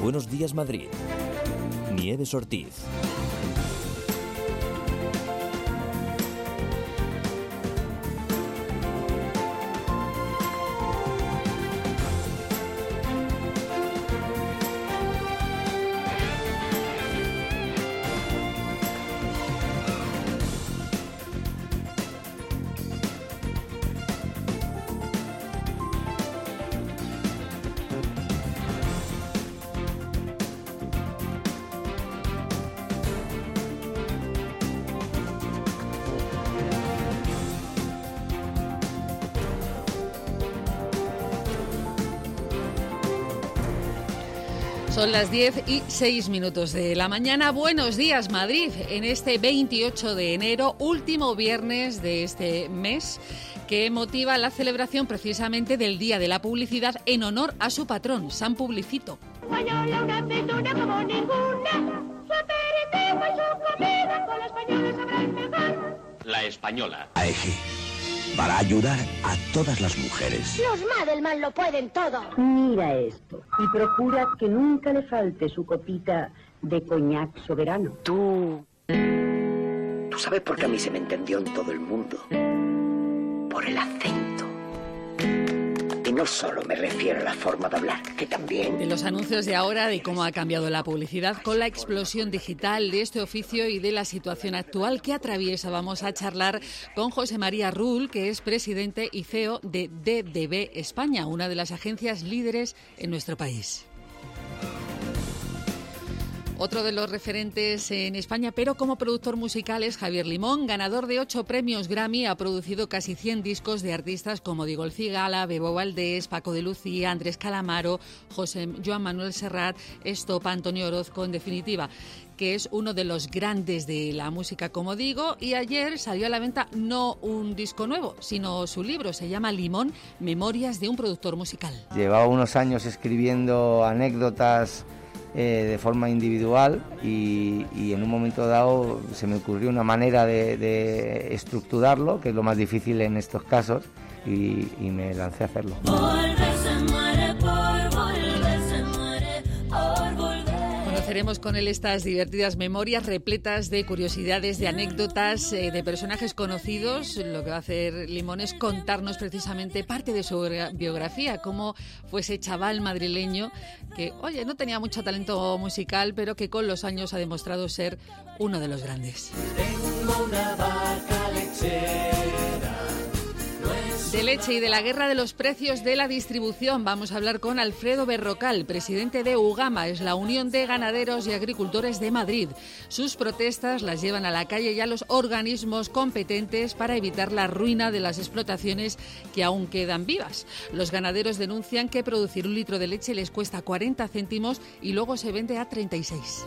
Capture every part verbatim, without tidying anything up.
Buenos Días Madrid. Nieves Ortiz. Son las diez y seis minutos de la mañana. Buenos días, Madrid. En este veintiocho de enero, último viernes de este mes, que motiva la celebración precisamente del Día de la Publicidad en honor a su patrón, San Publicito. Española, una aceituna como ninguna. Su aperitivo y su comida con la española sabrán mejor. La Española. A Eje, para ayudar a todas las mujeres. Los Madelman lo pueden todo. Mira esto y procura que nunca le falte su copita de coñac soberano. Tú... Tú sabes por qué a mí se me entendió en todo el mundo. Por el acento. Y no solo me refiero a la forma de hablar, que también... De los anuncios de ahora, de cómo ha cambiado la publicidad con la explosión digital de este oficio y de la situación actual que atraviesa, vamos a charlar con José María Rull, que es presidente y C E O de D D B España, una de las agencias líderes en nuestro país. Otro de los referentes en España, pero como productor musical, es Javier Limón, ganador de ocho premios Grammy. Ha producido casi cien discos de artistas como Digol Cigala, Bebo Valdés, Paco de Lucía, Andrés Calamaro, José Joan Manuel Serrat, Estopa, Antonio Orozco, en definitiva, que es uno de los grandes de la música, como digo. Y ayer salió a la venta no un disco nuevo, sino su libro. Se llama Limón, Memorias de un productor musical. Llevaba unos años escribiendo anécdotas Eh, de forma individual y, y en un momento dado se me ocurrió una manera de, de estructurarlo, que es lo más difícil en estos casos, y, y me lancé a hacerlo. Conoceremos con él estas divertidas memorias repletas de curiosidades, de anécdotas, eh, de personajes conocidos. Lo que va a hacer Limón es contarnos precisamente parte de su biografía, cómo fue ese chaval madrileño que, oye, no tenía mucho talento musical, pero que con los años ha demostrado ser uno de los grandes. Tengo una vaca lechera. De leche y de la guerra de los precios de la distribución vamos a hablar con Alfredo Berrocal, presidente de UGAMA, es la Unión de Ganaderos y Agricultores de Madrid. Sus protestas las llevan a la calle y a los organismos competentes para evitar la ruina de las explotaciones que aún quedan vivas. Los ganaderos denuncian que producir un litro de leche les cuesta cuarenta céntimos y luego se vende a treinta y seis.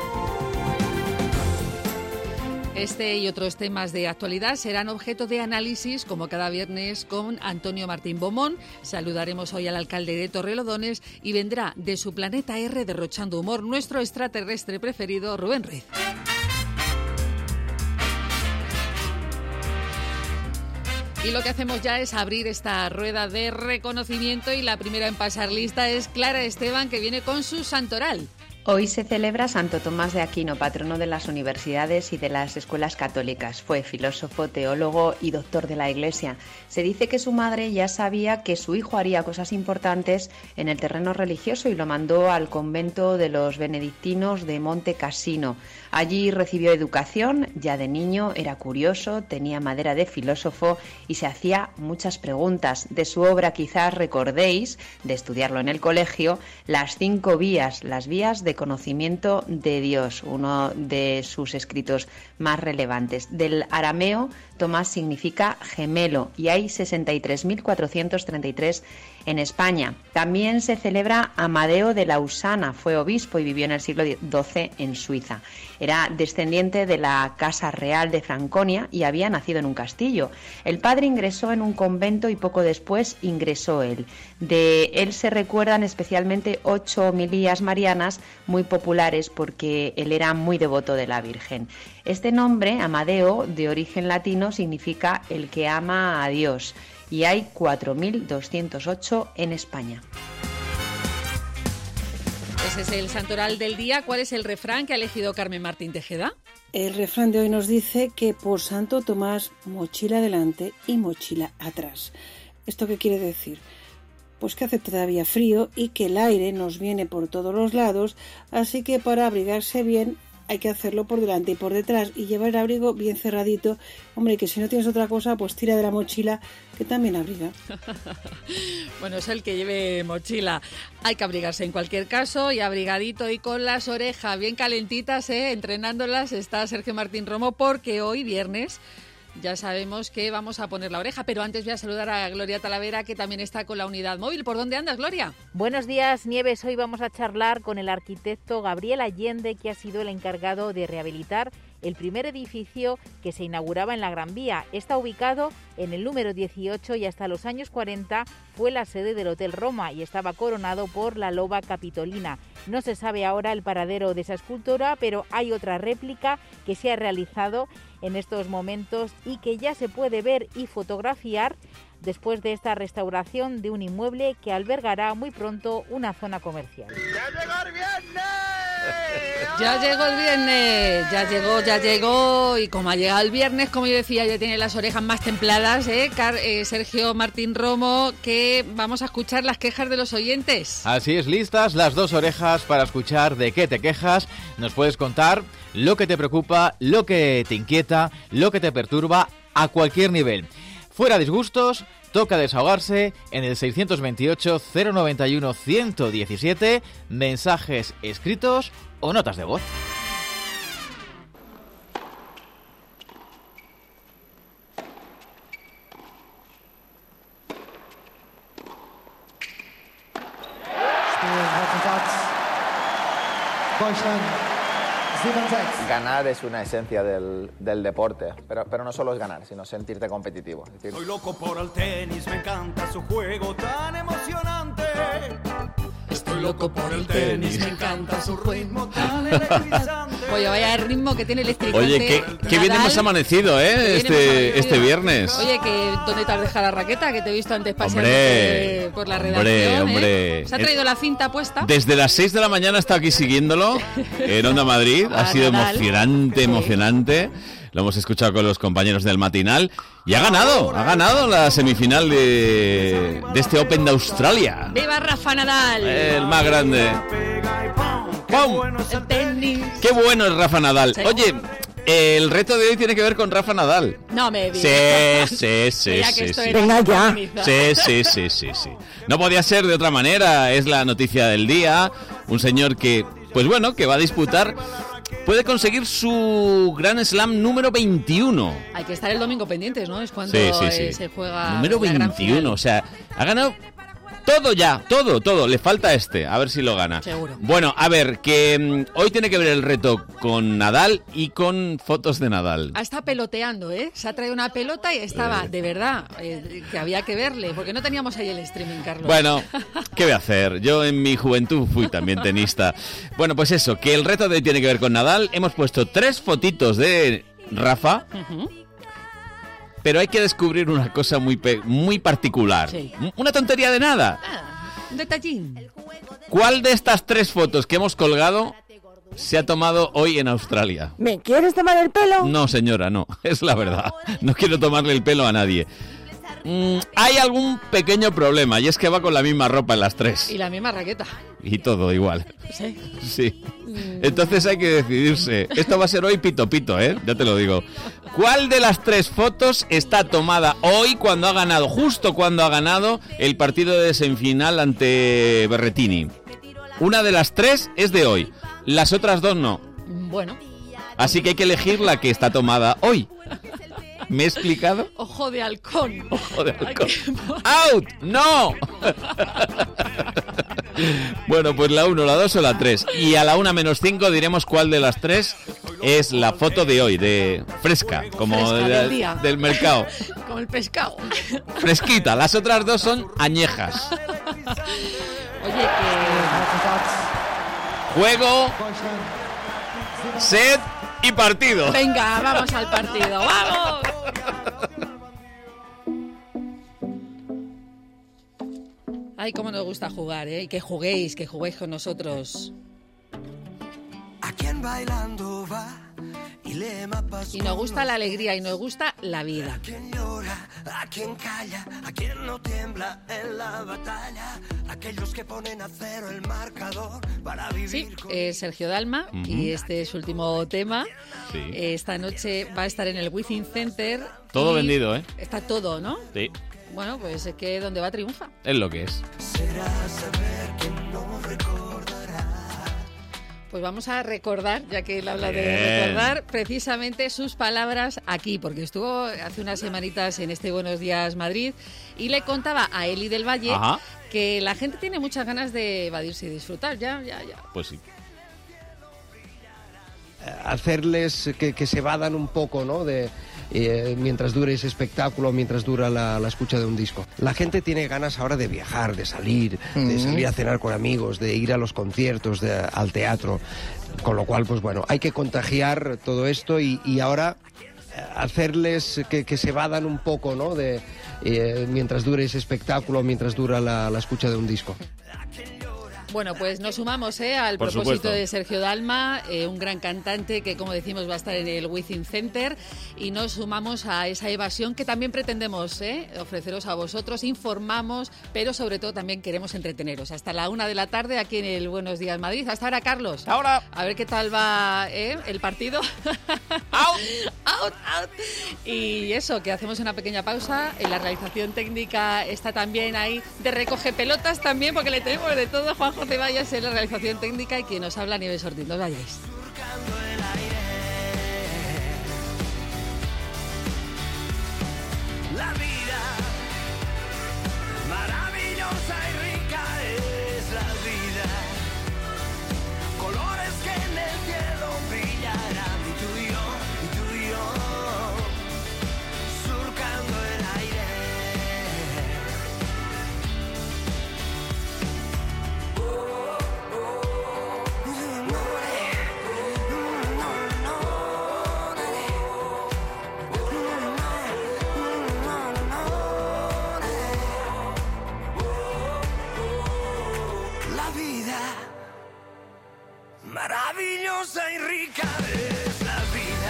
Este y otros temas de actualidad serán objeto de análisis, como cada viernes, con Antonio Martín Bomón. Saludaremos hoy al alcalde de Torrelodones y vendrá de su planeta R, derrochando humor, nuestro extraterrestre preferido, Rubén Ruiz. Y lo que hacemos ya es abrir esta rueda de reconocimiento y la primera en pasar lista es Clara Esteban, que viene con su santoral. Hoy se celebra Santo Tomás de Aquino, patrono de las universidades y de las escuelas católicas. Fue filósofo, teólogo y doctor de la Iglesia. Se dice que su madre ya sabía que su hijo haría cosas importantes en el terreno religioso y lo mandó al convento de los benedictinos de Monte Cassino. Allí recibió educación, ya de niño era curioso, tenía madera de filósofo y se hacía muchas preguntas. De su obra quizás recordéis, de estudiarlo en el colegio, Las cinco vías, las vías de conocimiento de Dios, uno de sus escritos más relevantes. Del arameo, Tomás significa gemelo y hay sesenta y tres mil cuatrocientos treinta y tres en España. También se celebra Amadeo de Lausana, fue obispo y vivió en el siglo doce en Suiza. Era descendiente de la Casa Real de Franconia y había nacido en un castillo. El padre ingresó en un convento y poco después ingresó él. De él se recuerdan especialmente ocho homilías marianas muy populares porque él era muy devoto de la Virgen. Este nombre, Amadeo, de origen latino, significa el que ama a Dios y hay cuatro mil doscientos ocho en España. viernes es el santoral del día. ¿Cuál es el refrán que ha elegido Carmen Martín Tejeda? El refrán de hoy nos dice que por Santo Tomás, mochila adelante y mochila atrás. ¿Esto qué quiere decir? Pues que hace todavía frío y que el aire nos viene por todos los lados, así que para abrigarse bien hay que hacerlo por delante y por detrás y llevar el abrigo bien cerradito. Hombre, que si no tienes otra cosa, pues tira de la mochila, que también abriga. Bueno, es el que lleve mochila. Hay que abrigarse en cualquier caso y abrigadito y con las orejas bien calentitas, ¿eh? Entrenándolas está Sergio Martín Romo, porque hoy viernes ya sabemos que vamos a poner la oreja, pero antes voy a saludar a Gloria Talavera, que también está con la unidad móvil. ¿Por dónde andas, Gloria? Buenos días, Nieves. Hoy vamos a charlar con el arquitecto Gabriel Allende, que ha sido el encargado de rehabilitar el primer edificio que se inauguraba en la Gran Vía. Está ubicado en el número dieciocho y hasta los años cuarenta fue la sede del Hotel Roma y estaba coronado por la loba capitolina. No se sabe ahora el paradero de esa escultura, pero hay otra réplica que se ha realizado en estos momentos y que ya se puede ver y fotografiar después de esta restauración de un inmueble que albergará muy pronto una zona comercial. ¡Ya llegó el viernes! Ya llegó el viernes, ya llegó, ya llegó, y como ha llegado el viernes, como yo decía, ya tiene las orejas más templadas, ¿eh? Car- eh, Sergio Martín Romo, que vamos a escuchar las quejas de los oyentes. Así es, listas las dos orejas para escuchar de qué te quejas. Nos puedes contar lo que te preocupa, lo que te inquieta, lo que te perturba a cualquier nivel. Fuera disgustos, toca desahogarse en el seiscientos veintiocho, cero noventa y uno, ciento diecisiete, mensajes escritos o notas de voz. Ganar es una esencia del, del deporte, pero, pero no solo es ganar, sino sentirte competitivo. Es decir, Soy loco por el tenis, me encanta su juego tan emocionante. Estoy loco por el tenis, me encanta su ritmo tan electrizante. Oye, vaya el ritmo que tiene electrizante. Oye, qué, qué bien hemos amanecido, ¿eh? Este, amanecido. este viernes. Oye, que ¿dónde te has dejado la raqueta? Que te he visto antes paseando hombre, por la hombre, redacción. hombre. ¿eh? ¿Se ha traído la cinta puesta? Desde las seis de la mañana he estado aquí siguiéndolo en Onda Madrid. Ha sido emocionante, emocionante. Lo hemos escuchado con los compañeros del matinal. Y ha ganado, ha ganado la semifinal de, de este Open de Australia. ¡Viva Rafa Nadal! El más grande. ¡Pum! El tenis. ¡Qué bueno es Rafa Nadal! Sí. Oye, el reto de hoy tiene que ver con Rafa Nadal. No me Sí, sí, sí, sí. sí. Venga ya. Sí, sí, sí, sí, sí. No podía ser de otra manera. Es la noticia del día. Un señor que, pues bueno, que va a disputar... Puede conseguir su Grand Slam número veintiuno. Hay que estar el domingo pendientes, ¿no? Es cuando sí, sí, sí. eh, se juega número la gran veintiuno, final. O sea, ha ganado todo ya, todo, todo. Le falta este, a ver si lo gana. Seguro. Bueno, a ver, que um, hoy tiene que ver el reto con Nadal y con fotos de Nadal. Ha estado peloteando, ¿eh? Se ha traído una pelota y estaba, Eh. de verdad, eh, que había que verle, porque no teníamos ahí el streaming, Carlos. Bueno, ¿qué voy a hacer? Yo en mi juventud fui también tenista. Bueno, pues eso, que el reto de hoy tiene que ver con Nadal. Hemos puesto tres fotitos de Rafa, Uh-huh. pero hay que descubrir una cosa muy, pe- muy particular. Sí. Una tontería de nada. Ah, un detallín. ¿Cuál de estas tres fotos que hemos colgado se ha tomado hoy en Australia? ¿Me quieres tomar el pelo? No, señora, no. Es la verdad. No quiero tomarle el pelo a nadie. Mm, hay algún pequeño problema y es que va con la misma ropa en las tres. Y la misma raqueta. Y todo igual. Sí. Sí. Entonces hay que decidirse. Esto va a ser hoy pito pito, ¿eh? Ya te lo digo. ¿Cuál de las tres fotos está tomada hoy cuando ha ganado, justo cuando ha ganado el partido de semifinal ante Berretini? Una de las tres es de hoy. Las otras dos no. Bueno. Así que hay que elegir la que está tomada hoy. ¿Me he explicado? Ojo de halcón. Ojo de halcón. ¡Out! ¡No! Bueno, pues la uno, la dos o la tres. Y a la una menos cinco diremos cuál de las tres es la foto de hoy, de fresca, como Fresca de- del día. del mercado. Como el pescado. Fresquita. Las otras dos son añejas. Oye, que... Juego, set y partido. Venga, vamos al partido. ¡Vamos! Ay, cómo nos gusta jugar, ¿eh? Y que juguéis, que juguéis con nosotros. bailando va. Y nos gusta la alegría y nos gusta la vida. A quien llora, a quien calla, a quien no tiembla en la batalla, aquellos que ponen a cero el marcador para vivir. Sí, con... eh, Sergio Dalma, uh-huh. y este es su último tema. Sí. Eh, esta noche va a estar en el Within Center. Todo vendido, ¿eh? Está todo, ¿no? Sí. Bueno, pues es que donde va triunfa. Es lo que es. Será saber que no recordará. Pues vamos a recordar, ya que él habla Bien. de recordar, precisamente sus palabras aquí, porque estuvo hace unas semanitas en este Buenos Días Madrid y le contaba a Eli del Valle Ajá. que la gente tiene muchas ganas de evadirse y disfrutar, ya, ya, ya. Pues sí. Hacerles que, que se vadan un poco, ¿no? De, eh, mientras dure ese espectáculo, mientras dura la, la escucha de un disco. La gente tiene ganas ahora de viajar, de salir, uh-huh. de salir a cenar con amigos, de ir a los conciertos, de, al teatro. Con lo cual, pues bueno, hay que contagiar todo esto y, y ahora hacerles que, que se vadan un poco, ¿no? De, eh, mientras dure ese espectáculo, mientras dura la, la escucha de un disco. Bueno, pues nos sumamos ¿eh? al Por propósito supuesto. de Sergio Dalma, eh, un gran cantante que, como decimos, va a estar en el Within Center, y nos sumamos a esa evasión que también pretendemos ¿eh? ofreceros a vosotros, informamos, pero sobre todo también queremos entreteneros. Hasta la una de la tarde aquí en el Buenos Días Madrid. Hasta ahora, Carlos. Ahora. A ver qué tal va ¿eh? el partido. Out. Out, out. Y eso, que hacemos una pequeña pausa. En la realización técnica está también ahí de recoge pelotas también, porque le tenemos de todo. Juanjo Ceballos en la realización técnica y quien nos habla, Nieves Ortiz. No os vayáis. La vida maravillosa y rica es la vida. Colores que en el cielo brillarán, y tú y yo, y tú y yo, surcando el aire. La vida maravillosa y rica es la vida.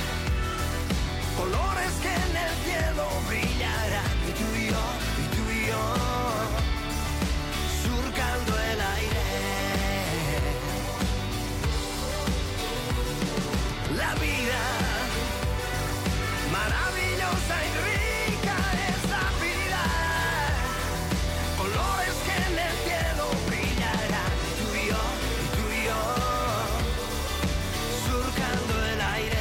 Colores que en el cielo brillarán, y tú y yo, y tú y yo, surcando el aire. La vida maravillosa y rica es la vida. Colores que en el cielo brillarán, y tú y yo, y tú y yo, surcando el aire.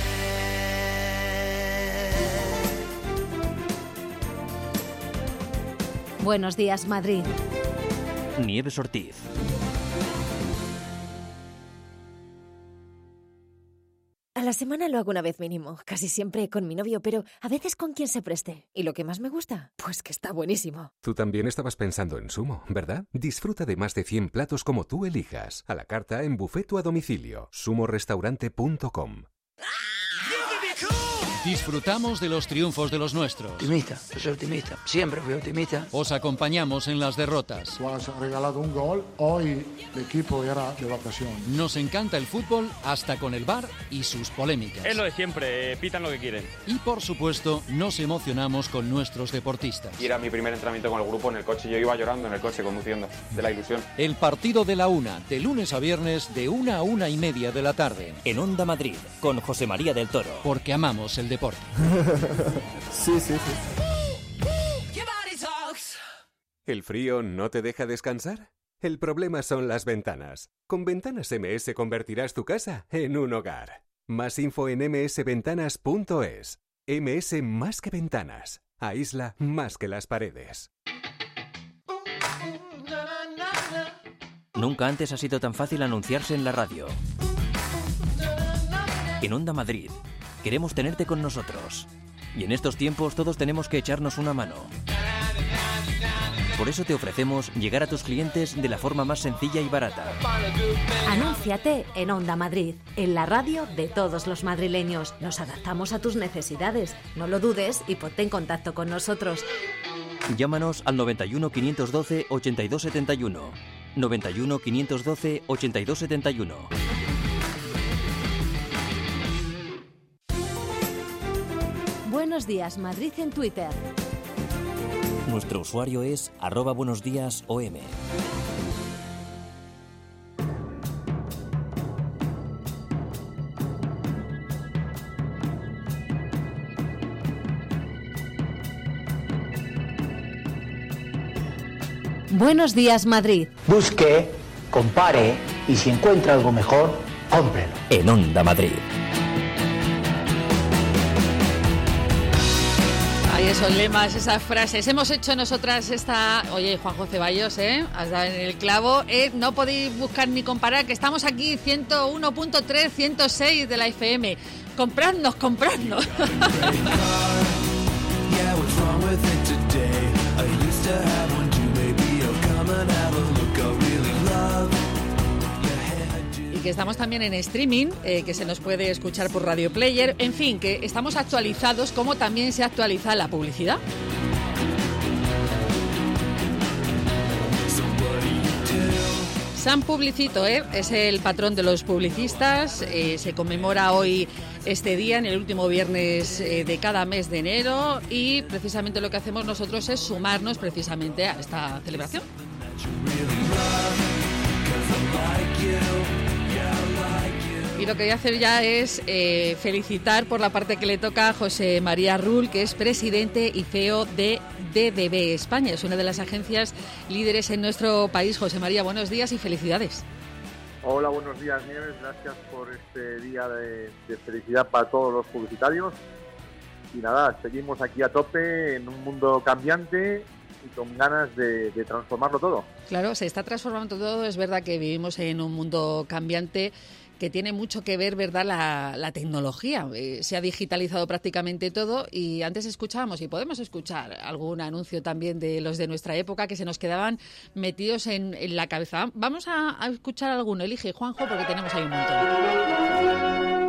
Buenos Días Madrid. Nieves Ortiz. A la semana lo hago una vez mínimo, casi siempre con mi novio, pero a veces con quien se preste. ¿Y lo que más me gusta? Pues que está buenísimo. Tú también estabas pensando en Sumo, ¿verdad? Disfruta de más de cien platos como tú elijas. A la carta, en buffet o a domicilio. sumo restaurante punto com. Disfrutamos de los triunfos de los nuestros. Optimista, yo soy optimista, siempre fui optimista. Os acompañamos en las derrotas. Tú has regalado un gol, hoy el equipo era de vacaciones. Nos encanta el fútbol hasta con el V A R y sus polémicas. Es lo de siempre, eh, pitan lo que quieren. Y por supuesto, nos emocionamos con nuestros deportistas. Y era mi primer entrenamiento con el grupo en el coche, yo iba llorando en el coche conduciendo, de la ilusión. El partido de la una, de lunes a viernes, de una a una y media de la tarde. En Onda Madrid, con José María del Toro. Porque amamos el deporte. Sí, sí, sí. ¿El frío no te deja descansar? El problema son las ventanas. Con Ventanas M S convertirás tu casa en un hogar. Más info en eme ese ventanas punto es. M S más que ventanas. Aísla más que las paredes. Nunca antes ha sido tan fácil anunciarse en la radio. En Onda Madrid, queremos tenerte con nosotros. Y en estos tiempos todos tenemos que echarnos una mano. Por eso te ofrecemos llegar a tus clientes de la forma más sencilla y barata. Anúnciate en Onda Madrid, en la radio de todos los madrileños. Nos adaptamos a tus necesidades. No lo dudes y ponte en contacto con nosotros. Llámanos al noventa y uno, quinientos doce, ochenta y dos setenta y uno. noventa y uno, quinientos doce, ochenta y dos setenta y uno. Buenos Días Madrid en Twitter. Nuestro usuario es arroba buenos días O M. Buenos Días Madrid. Busque, compare y si encuentra algo mejor, cómprelo. En Onda Madrid. Hay esos lemas, esas frases. Hemos hecho nosotras esta... Oye, Juanjo Ceballos, ¿eh? Has dado en el clavo. ¿eh? No podéis buscar ni comparar, que estamos aquí ciento uno punto tres, ciento seis de la F M. Compradnos, compradnos. Y que estamos también en streaming, eh, que se nos puede escuchar por Radio Player. En fin, que estamos actualizados como también se actualiza la publicidad. San Publicito, ¿eh? es el patrón de los publicistas. Eh, se conmemora hoy este día, en el último viernes eh, de cada mes de enero, y precisamente lo que hacemos nosotros es sumarnos precisamente a esta celebración. Y lo que voy a hacer ya es eh, felicitar por la parte que le toca a José María Rull, que es presidente y C E O de D D B España. Es una de las agencias líderes en nuestro país. José María, buenos días y felicidades. Hola, buenos días, Nieves. Gracias por este día de, de felicidad para todos los publicitarios. Y nada, seguimos aquí a tope en un mundo cambiante y con ganas de, de transformarlo todo. Claro, se está transformando todo. Es verdad que vivimos en un mundo cambiante que tiene mucho que ver, ¿verdad?, la, la tecnología. Eh, se ha digitalizado prácticamente todo y antes escuchábamos, y podemos escuchar algún anuncio también de los de nuestra época que se nos quedaban metidos en, en la cabeza. Vamos a, a escuchar alguno. Elige, Juanjo, porque tenemos ahí un montón.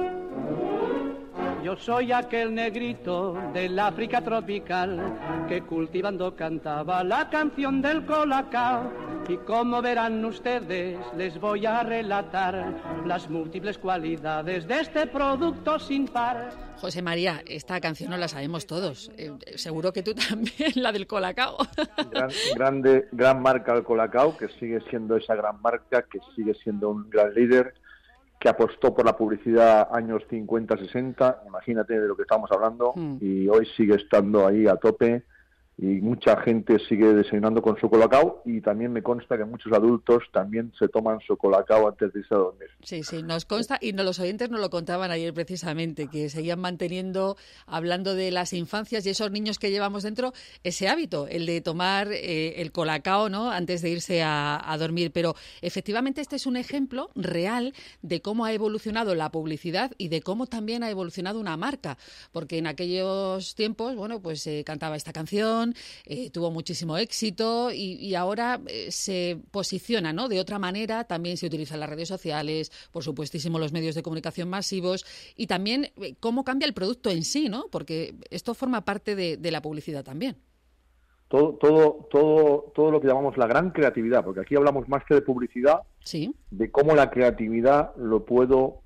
Yo soy aquel negrito del África tropical que cultivando cantaba la canción del colacao. Y como verán ustedes, les voy a relatar las múltiples cualidades de este producto sin par. José María, esta canción no la sabemos todos. Eh, seguro que tú también, la del colacao. Gran, grande, gran marca el colacao, que sigue siendo esa gran marca, que sigue siendo un gran líder, que apostó por la publicidad años cincuenta, sesenta, imagínate de lo que estamos hablando, mm. y hoy sigue estando ahí a tope, y mucha gente sigue desayunando con su colacao, y también me consta que muchos adultos también se toman su colacao antes de irse a dormir. Sí, sí, nos consta, y no, los oyentes nos lo contaban ayer precisamente, que seguían manteniendo, hablando de las infancias y esos niños que llevamos dentro, ese hábito, el de tomar eh, el colacao, ¿no?, antes de irse a, a dormir. Pero efectivamente este es un ejemplo real de cómo ha evolucionado la publicidad y de cómo también ha evolucionado una marca, porque en aquellos tiempos, bueno, pues se eh, cantaba esta canción, Eh, tuvo muchísimo éxito y, y ahora eh, se posiciona, ¿no?, de otra manera. También se utilizan las redes sociales, por supuestísimo los medios de comunicación masivos, y también eh, cómo cambia el producto en sí, ¿no?, porque esto forma parte de, de la publicidad también. Todo, todo, todo, todo lo que llamamos la gran creatividad, porque aquí hablamos más que de publicidad, sí, de cómo la creatividad lo puedo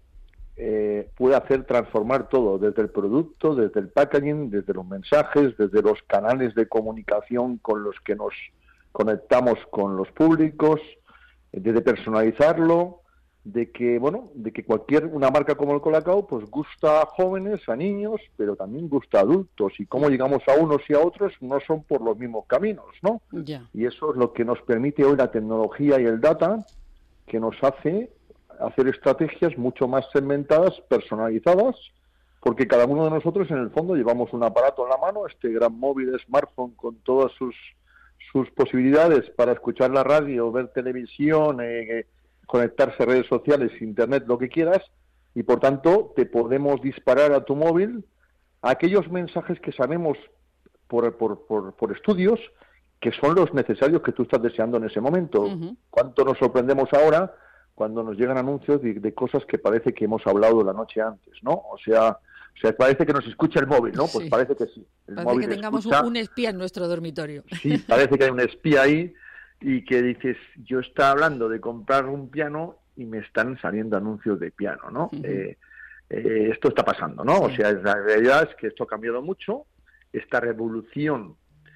Eh, puede hacer transformar todo, desde el producto, desde el packaging, desde los mensajes, desde los canales de comunicación con los que nos conectamos con los públicos, desde personalizarlo, de que, bueno, de que cualquier, una marca como el colacao, pues gusta a jóvenes, a niños, pero también gusta a adultos, y cómo llegamos a unos y a otros no son por los mismos caminos, ¿no? Yeah. Y eso es lo que nos permite hoy la tecnología y el data, que nos hace hacer estrategias mucho más segmentadas, personalizadas, porque cada uno de nosotros en el fondo llevamos un aparato en la mano, este gran móvil, smartphone, con todas sus sus posibilidades para escuchar la radio, ver televisión, eh, conectarse a redes sociales, internet, lo que quieras, y por tanto te podemos disparar a tu móvil aquellos mensajes que sabemos por, por, por, por estudios que son los necesarios que tú estás deseando en ese momento. Uh-huh. ¿Cuánto nos sorprendemos ahora cuando nos llegan anuncios de, de cosas que parece que hemos hablado la noche antes, ¿no? O sea, o sea, parece que nos escucha el móvil, ¿no? Pues sí, parece que sí. El parece móvil que tengamos escucha, un espía en nuestro dormitorio. Sí, parece que hay un espía ahí y que dices, yo estaba hablando de comprar un piano y me están saliendo anuncios de piano, ¿no? Uh-huh. eh, eh, esto está pasando, ¿no? Sí. O sea, la realidad es que esto ha cambiado mucho esta revolución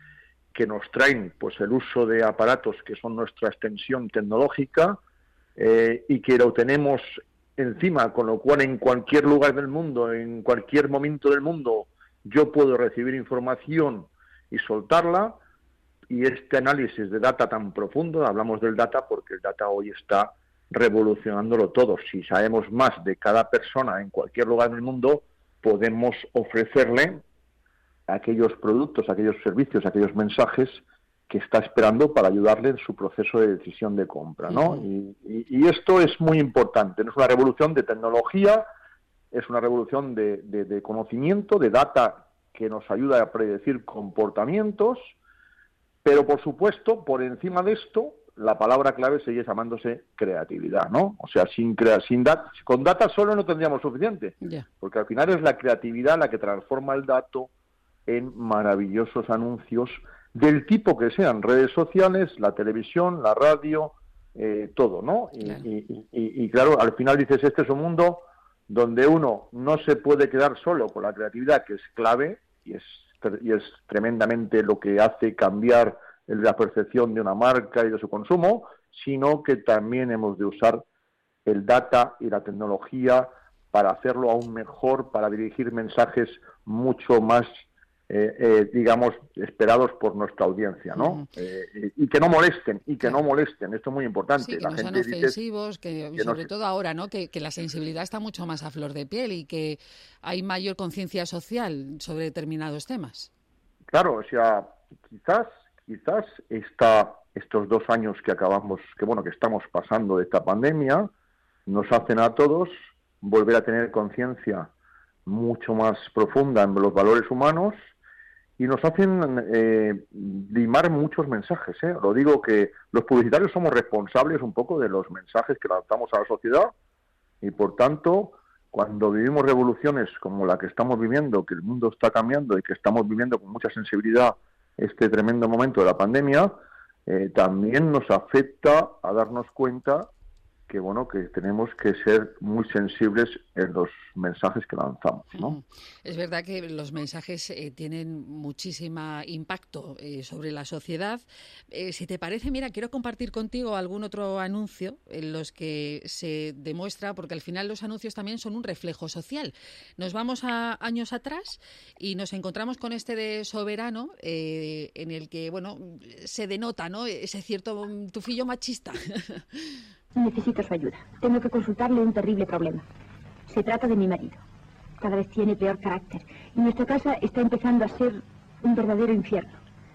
que nos traen pues el uso de aparatos que son nuestra extensión tecnológica eh, y que lo tenemos encima, con lo cual en cualquier lugar del mundo, en cualquier momento del mundo, yo puedo recibir información y soltarla. Y este análisis de data tan profundo, hablamos del data porque el data hoy está revolucionándolo todo. Si sabemos más de cada persona en cualquier lugar del mundo, podemos ofrecerle aquellos productos, aquellos servicios, aquellos mensajes que está esperando para ayudarle en su proceso de decisión de compra, ¿no? Uh-huh. y, y, y esto es muy importante. No es una revolución de tecnología, es una revolución de, de, de conocimiento, de data que nos ayuda a predecir comportamientos, pero por supuesto, por encima de esto, la palabra clave sigue llamándose creatividad, ¿no? O sea, sin crea sin data, con data solo no tendríamos suficiente, yeah. porque al final es la creatividad la que transforma el dato en maravillosos anuncios del tipo que sean, redes sociales, la televisión, la radio, eh, todo, ¿no? Y claro. Y, y, y, y claro, al final dices, este es un mundo donde uno no se puede quedar solo con la creatividad, que es clave y es, y es tremendamente lo que hace cambiar la percepción de una marca y de su consumo, sino que también hemos de usar el data y la tecnología para hacerlo aún mejor, para dirigir mensajes mucho más Eh, eh, digamos, esperados por nuestra audiencia, ¿no? Uh-huh. eh, y que no molesten, y que claro. no molesten, esto es muy importante. Sí, que la no gente sean ofensivos, dice, que, que sobre no... todo ahora, ¿no? Que, que la sensibilidad está mucho más a flor de piel y que hay mayor conciencia social sobre determinados temas. Claro, o sea, quizás, quizás esta, estos dos años que acabamos, que bueno, que estamos pasando de esta pandemia, nos hacen a todos volver a tener conciencia mucho más profunda en los valores humanos. Y nos hacen eh, limar muchos mensajes, ¿eh? Lo digo que los publicitarios somos responsables un poco de los mensajes que lanzamos a la sociedad y, por tanto, cuando vivimos revoluciones como la que estamos viviendo, que el mundo está cambiando y que estamos viviendo con mucha sensibilidad este tremendo momento de la pandemia, eh, también nos afecta a darnos cuenta que bueno que tenemos que ser muy sensibles en los mensajes que lanzamos, ¿no? Es verdad que los mensajes eh, tienen muchísimo impacto eh, sobre la sociedad. Eh, si te parece, mira, quiero compartir contigo algún otro anuncio en los que se demuestra, porque al final los anuncios también son un reflejo social. Nos vamos a años atrás y nos encontramos con este de Soberano, eh, en el que, bueno, se denota, ¿no?, ese cierto tufillo machista. Necesito su ayuda. Tengo que consultarle un terrible problema. Se trata de mi marido. Cada vez tiene peor carácter. Y nuestra casa está empezando a ser un verdadero infierno.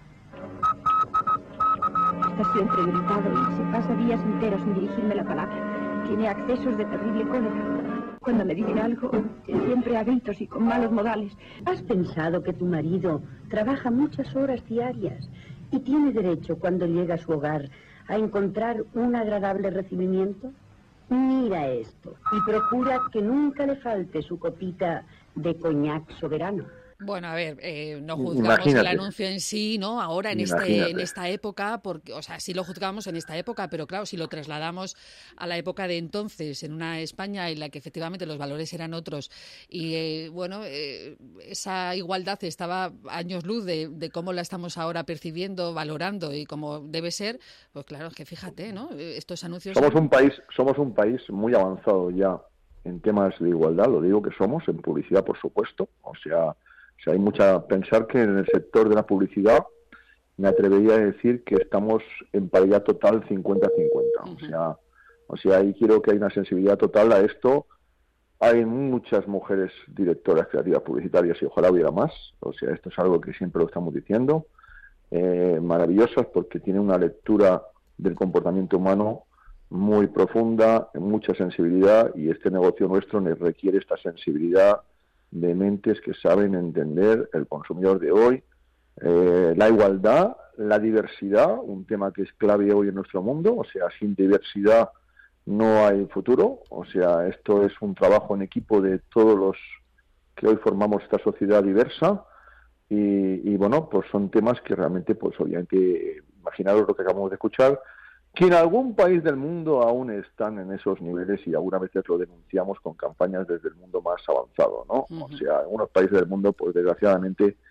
Está siempre gritado y se pasa días enteros sin dirigirme la palabra. Tiene accesos de terrible cólera. Cuando me dice algo, siempre a gritos y con malos modales. ¿Has pensado que tu marido trabaja muchas horas diarias y tiene derecho, cuando llega a su hogar, a encontrar un agradable recibimiento? Mira esto y procura que nunca le falte su copita de coñac Soberano. Bueno, a ver, eh, no juzgamos Imagínate. el anuncio en sí, ¿no? Ahora, en este en esta época, porque, o sea, sí lo juzgamos en esta época, pero claro, si lo trasladamos a la época de entonces, en una España en la que efectivamente los valores eran otros y, eh, bueno, eh, esa igualdad estaba a años luz de, de cómo la estamos ahora percibiendo, valorando y cómo debe ser, pues claro, es que fíjate, ¿no? Estos anuncios... Somos son... un país, somos un país muy avanzado ya en temas de igualdad, lo digo que somos, en publicidad, por supuesto, o sea... O sea, hay mucha pensar que en el sector de la publicidad me atrevería a decir que estamos en paridad total cincuenta cincuenta. Uh-huh. O sea, o sea, ahí quiero que hay una sensibilidad total a esto. Hay muchas mujeres directoras creativas publicitarias y ojalá hubiera más. O sea, esto es algo que siempre lo estamos diciendo. Eh, maravillosas porque tienen una lectura del comportamiento humano muy profunda, mucha sensibilidad, y este negocio nuestro nos requiere esta sensibilidad de mentes que saben entender el consumidor de hoy, eh, la igualdad, la diversidad, un tema que es clave hoy en nuestro mundo. O sea, sin diversidad no hay futuro. O sea, esto es un trabajo en equipo de todos los que hoy formamos esta sociedad diversa y, y bueno, pues son temas que realmente, pues obviamente, imaginaros lo que acabamos de escuchar, que en algún país del mundo aún están en esos niveles y algunas veces lo denunciamos con campañas desde el mundo más avanzado, ¿no? Uh-huh. O sea, en algunos países del mundo, pues desgraciadamente,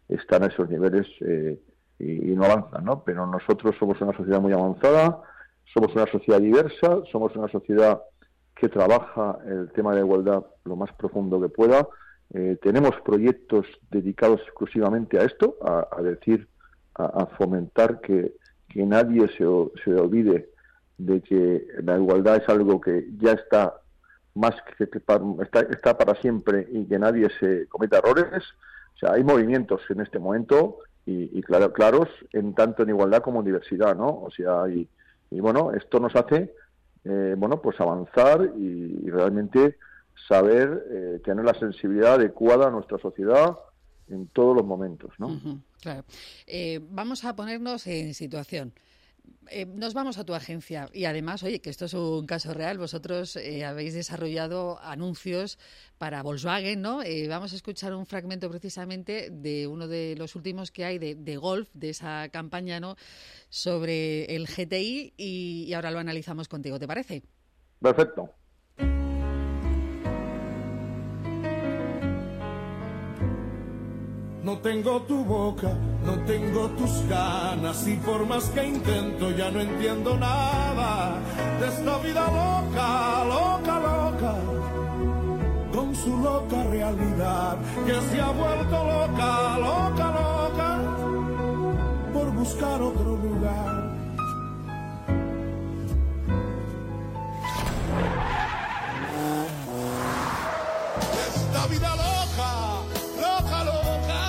están a esos niveles eh, y, y no avanzan, ¿no? Pero nosotros somos una sociedad muy avanzada, somos una sociedad diversa, somos una sociedad que trabaja el tema de igualdad lo más profundo que pueda. Eh, tenemos proyectos dedicados exclusivamente a esto, a, a decir, a, a fomentar que, que nadie se, se olvide de que la igualdad es algo que ya está más que, que para, está, está para siempre y que nadie se cometa errores. O sea, hay movimientos en este momento y, y claro, claros en tanto en igualdad como en diversidad, ¿no? O sea, y, y bueno, esto nos hace eh, bueno, pues avanzar y, y realmente saber eh, tener la sensibilidad adecuada a nuestra sociedad en todos los momentos, ¿no? Uh-huh, claro. Eh, vamos a ponernos en situación. Eh, nos vamos a tu agencia y además, oye, que esto es un caso real, vosotros eh, habéis desarrollado anuncios para Volkswagen, ¿no? Eh, vamos a escuchar un fragmento precisamente de uno de los últimos que hay de, de Golf, de esa campaña, ¿no?, sobre el G T I y, y ahora lo analizamos contigo, ¿te parece? Perfecto. No tengo tu boca, no tengo tus ganas y por más que intento ya no entiendo nada de esta vida loca, loca, loca, con su loca realidad que se ha vuelto loca, loca, loca, por buscar otro lugar. Esta vida loca, loca, loca.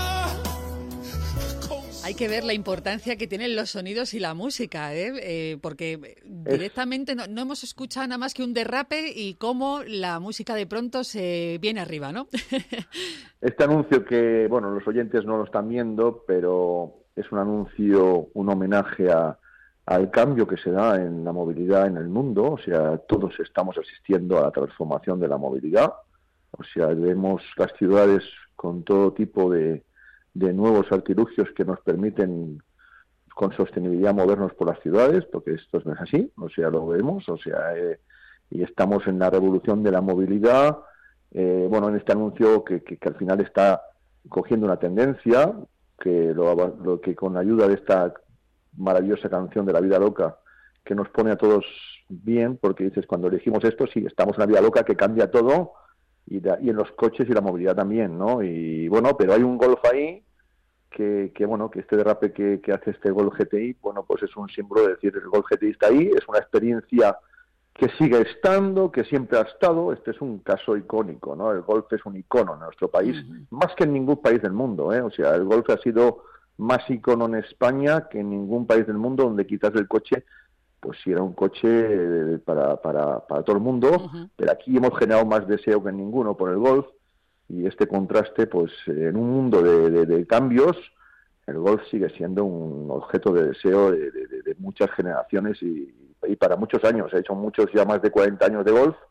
Hay que ver la importancia que tienen los sonidos y la música, ¿eh? Eh, porque directamente no, no hemos escuchado nada más que un derrape y cómo la música de pronto se viene arriba, ¿no? Este anuncio que, bueno, los oyentes no lo están viendo, pero es un anuncio, un homenaje a, al cambio que se da en la movilidad en el mundo. O sea, todos estamos asistiendo a la transformación de la movilidad. O sea, vemos las ciudades con todo tipo de de nuevos artilugios que nos permiten con sostenibilidad movernos por las ciudades, porque esto no es así, o sea, lo vemos, o sea, eh, y estamos en la revolución de la movilidad, eh, bueno, en este anuncio que, que, que al final está cogiendo una tendencia, que lo, lo que con la ayuda de esta maravillosa canción de La Vida Loca, que nos pone a todos bien, porque dices, cuando elegimos esto, sí, estamos en la vida loca que cambia todo, Y, da, y en los coches y la movilidad también, ¿no? Y bueno, pero hay un Golf ahí que, que bueno, que este derrape que, que hace este Golf G T I, bueno, pues es un símbolo de decir, el Golf G T I está ahí, es una experiencia que sigue estando, que siempre ha estado. Este es un caso icónico, ¿no? El Golf es un icono en nuestro país, uh-huh. más que en ningún país del mundo, ¿eh? O sea, el Golf ha sido más icono en España que en ningún país del mundo, donde quizás el coche pues si era un coche para, para, para todo el mundo, uh-huh. pero aquí hemos generado más deseo que en ninguno por el Golf, y este contraste, pues en un mundo de, de, de cambios, el Golf sigue siendo un objeto de deseo de, de, de muchas generaciones y, y para muchos años. He hecho muchos, ya más de cuarenta años de Golf,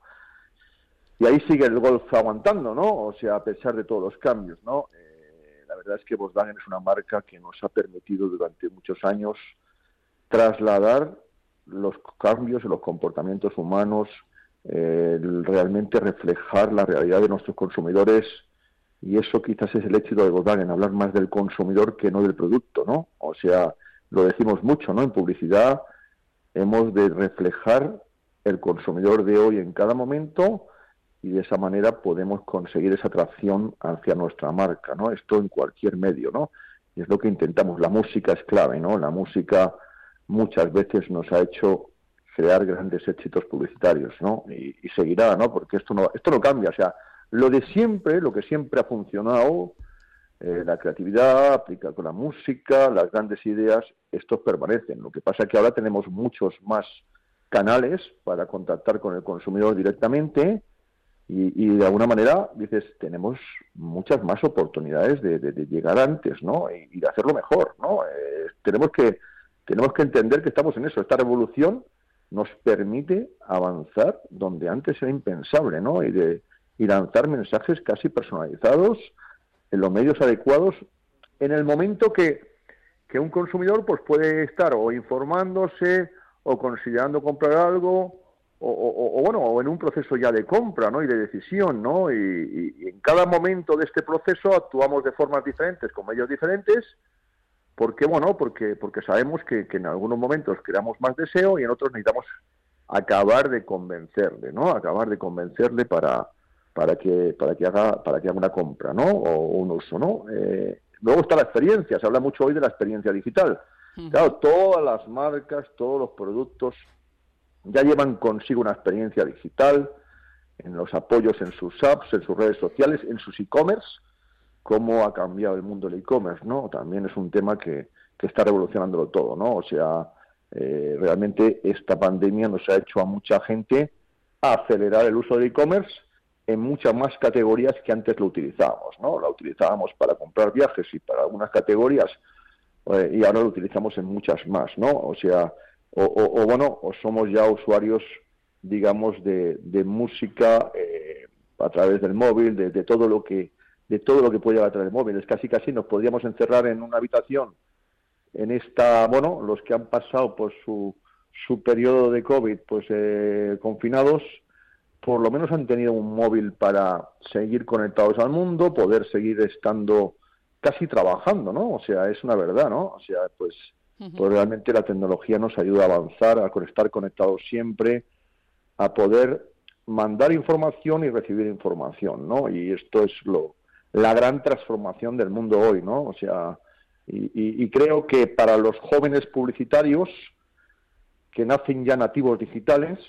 y ahí sigue el Golf aguantando, ¿no? O sea, a pesar de todos los cambios, ¿no? Eh, la verdad es que Volkswagen es una marca que nos ha permitido durante muchos años trasladar los cambios en los comportamientos humanos, eh, realmente reflejar la realidad de nuestros consumidores, y eso quizás es el éxito de Volkswagen, hablar más del consumidor que no del producto, ¿no? O sea, lo decimos mucho, ¿no? En publicidad hemos de reflejar el consumidor de hoy en cada momento, y de esa manera podemos conseguir esa atracción hacia nuestra marca, ¿no? Esto en cualquier medio, ¿no? Y es lo que intentamos. La música es clave, ¿no? La música muchas veces nos ha hecho crear grandes éxitos publicitarios, ¿no? Y, y seguirá, ¿no? Porque esto no esto no cambia. O sea, lo de siempre, lo que siempre ha funcionado, eh, la creatividad, aplica con la música, las grandes ideas, estos permanecen. Lo que pasa es que ahora tenemos muchos más canales para contactar con el consumidor directamente, y, y de alguna manera, dices, tenemos muchas más oportunidades de, de, de llegar antes, ¿no? Y, y de hacerlo mejor, ¿no? Eh, tenemos que Tenemos que entender que estamos en eso. Esta revolución nos permite avanzar donde antes era impensable, ¿no? Y, de, y lanzar mensajes casi personalizados en los medios adecuados, en el momento que, que un consumidor pues puede estar o informándose o considerando comprar algo o, o, o bueno, o en un proceso ya de compra, ¿no? Y de decisión, ¿no? Y, y, y en cada momento de este proceso actuamos de formas diferentes, con medios diferentes. ¿Por qué? Bueno, porque, porque sabemos que, que en algunos momentos creamos más deseo y en otros necesitamos acabar de convencerle, ¿no? Acabar de convencerle para, para que, para que haga, para que haga una compra, ¿no? O un uso, ¿no? Eh, luego está la experiencia, se habla mucho hoy de la experiencia digital. Uh-huh. Claro, todas las marcas, todos los productos ya llevan consigo una experiencia digital en los apoyos en sus apps, en sus redes sociales, en sus e-commerce. Cómo ha cambiado el mundo del e-commerce, ¿no? También es un tema que, que está revolucionándolo todo, ¿no? O sea, eh, realmente esta pandemia nos ha hecho a mucha gente acelerar el uso del e-commerce en muchas más categorías que antes lo utilizábamos, ¿no? La utilizábamos para comprar viajes y para algunas categorías eh, y ahora lo utilizamos en muchas más, ¿no? O sea, o, o, o bueno, o somos ya usuarios, digamos, de, de música eh, a través del móvil, de, de todo lo que de todo lo que puede llevar a través del móvil. Es casi casi nos podríamos encerrar en una habitación en esta, bueno, los que han pasado por su, su periodo de COVID, pues eh, confinados, por lo menos han tenido un móvil para seguir conectados al mundo, poder seguir estando casi trabajando, ¿no? O sea, es una verdad, ¿no? O sea, pues, uh-huh. pues realmente la tecnología nos ayuda a avanzar, a estar conectados siempre, a poder mandar información y recibir información, ¿no? Y esto es lo la gran transformación del mundo hoy, ¿no? O sea, y, y, y creo que para los jóvenes publicitarios que nacen ya nativos digitales,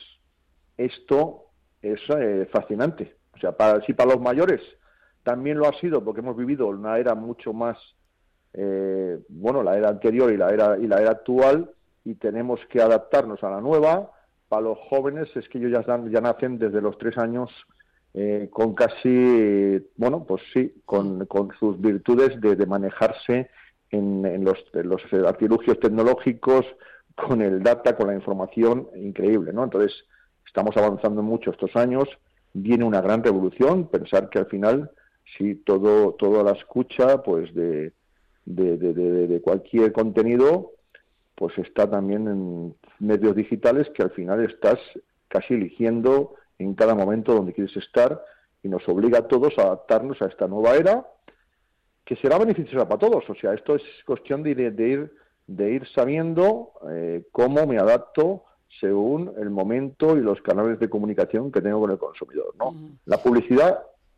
esto es eh, fascinante. O sea, para, si para los mayores también lo ha sido, porque hemos vivido una era mucho más, eh, bueno, la era anterior y la era y la era actual, y tenemos que adaptarnos a la nueva. Para los jóvenes es que ellos ya, están, ya nacen desde los tres años Eh, con casi, bueno, pues sí, con, con sus virtudes de, de manejarse en, en, los, en los artilugios tecnológicos, con el data, con la información, increíble, ¿no? Entonces, estamos avanzando mucho estos años, viene una gran revolución, pensar que al final, si todo, toda la escucha, pues, de, de, de, de, de cualquier contenido, pues está también en medios digitales que al final estás casi eligiendo en cada momento donde quieres estar, y nos obliga a todos a adaptarnos a esta nueva era que será beneficiosa para todos. O sea, esto es cuestión de, de ir de ir sabiendo eh, cómo me adapto según el momento y los canales de comunicación que tengo con el consumidor, ¿no? Uh-huh. La publicidad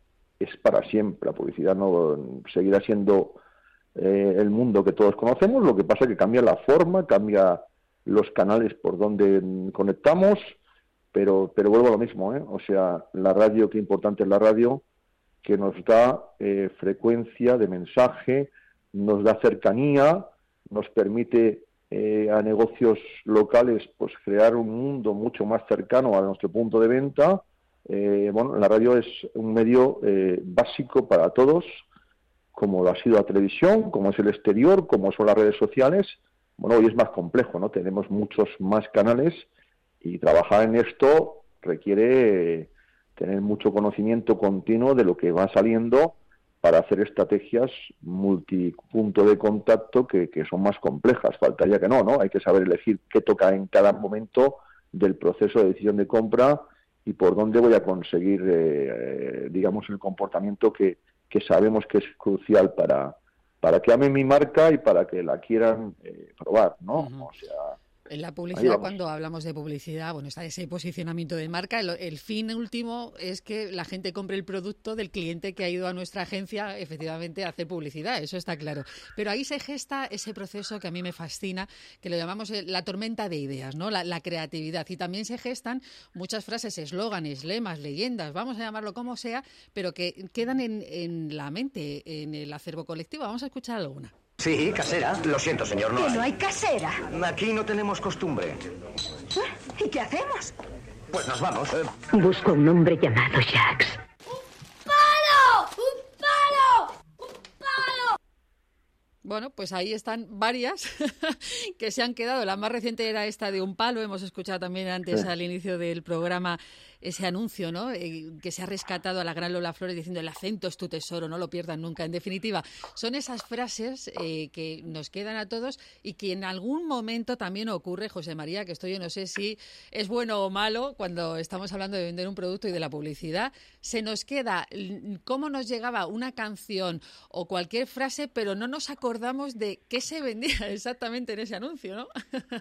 es para siempre, la publicidad no seguirá siendo eh, el mundo que todos conocemos, lo que pasa es que cambia la forma, cambia los canales por donde conectamos. Pero, pero vuelvo a lo mismo, ¿eh? O sea, la radio, qué importante es la radio, que nos da eh, frecuencia de mensaje, nos da cercanía, nos permite eh, a negocios locales pues crear un mundo mucho más cercano a nuestro punto de venta. Eh, bueno, la radio es un medio eh, básico para todos, como lo ha sido la televisión, como es el exterior, como son las redes sociales. Bueno, hoy es más complejo, ¿no? Tenemos muchos más canales. Y trabajar en esto requiere tener mucho conocimiento continuo de lo que va saliendo para hacer estrategias multipunto de contacto que, que son más complejas. Faltaría que no, ¿no? Hay que saber elegir qué toca en cada momento del proceso de decisión de compra y por dónde voy a conseguir, eh, digamos, el comportamiento que, que sabemos que es crucial para, para que amen mi marca y para que la quieran eh, probar, ¿no? Uh-huh. O sea... En la publicidad, cuando hablamos de publicidad, bueno, está ese posicionamiento de marca. El, el fin último es que la gente compre el producto del cliente que ha ido a nuestra agencia, efectivamente, a hacer publicidad. Eso está claro. Pero ahí se gesta ese proceso que a mí me fascina, que lo llamamos la tormenta de ideas, ¿no? La, la creatividad. Y también se gestan muchas frases, eslóganes, lemas, leyendas, vamos a llamarlo como sea, pero que quedan en, en la mente, en el acervo colectivo. Vamos a escuchar alguna. Sí, casera. Lo siento, señor, no ¿Que hay. no hay casera? Aquí no tenemos costumbre. ¿Y qué hacemos? Pues nos vamos. Eh. Busco a un hombre llamado Jax. ¡Palo! ¡Un palo! ¡Un palo! Bueno, pues ahí están varias que se han quedado. La más reciente era esta de un palo. Hemos escuchado también antes sí. al inicio del programa ese anuncio, ¿no? Eh, que se ha rescatado a la gran Lola Flores diciendo el acento es tu tesoro, no lo pierdan nunca. En definitiva, son esas frases eh, que nos quedan a todos y que en algún momento también ocurre, José María, que esto yo no sé si es bueno o malo cuando estamos hablando de vender un producto y de la publicidad, se nos queda cómo nos llegaba una canción o cualquier frase, pero no nos acordamos de qué se vendía exactamente en ese anuncio, ¿no?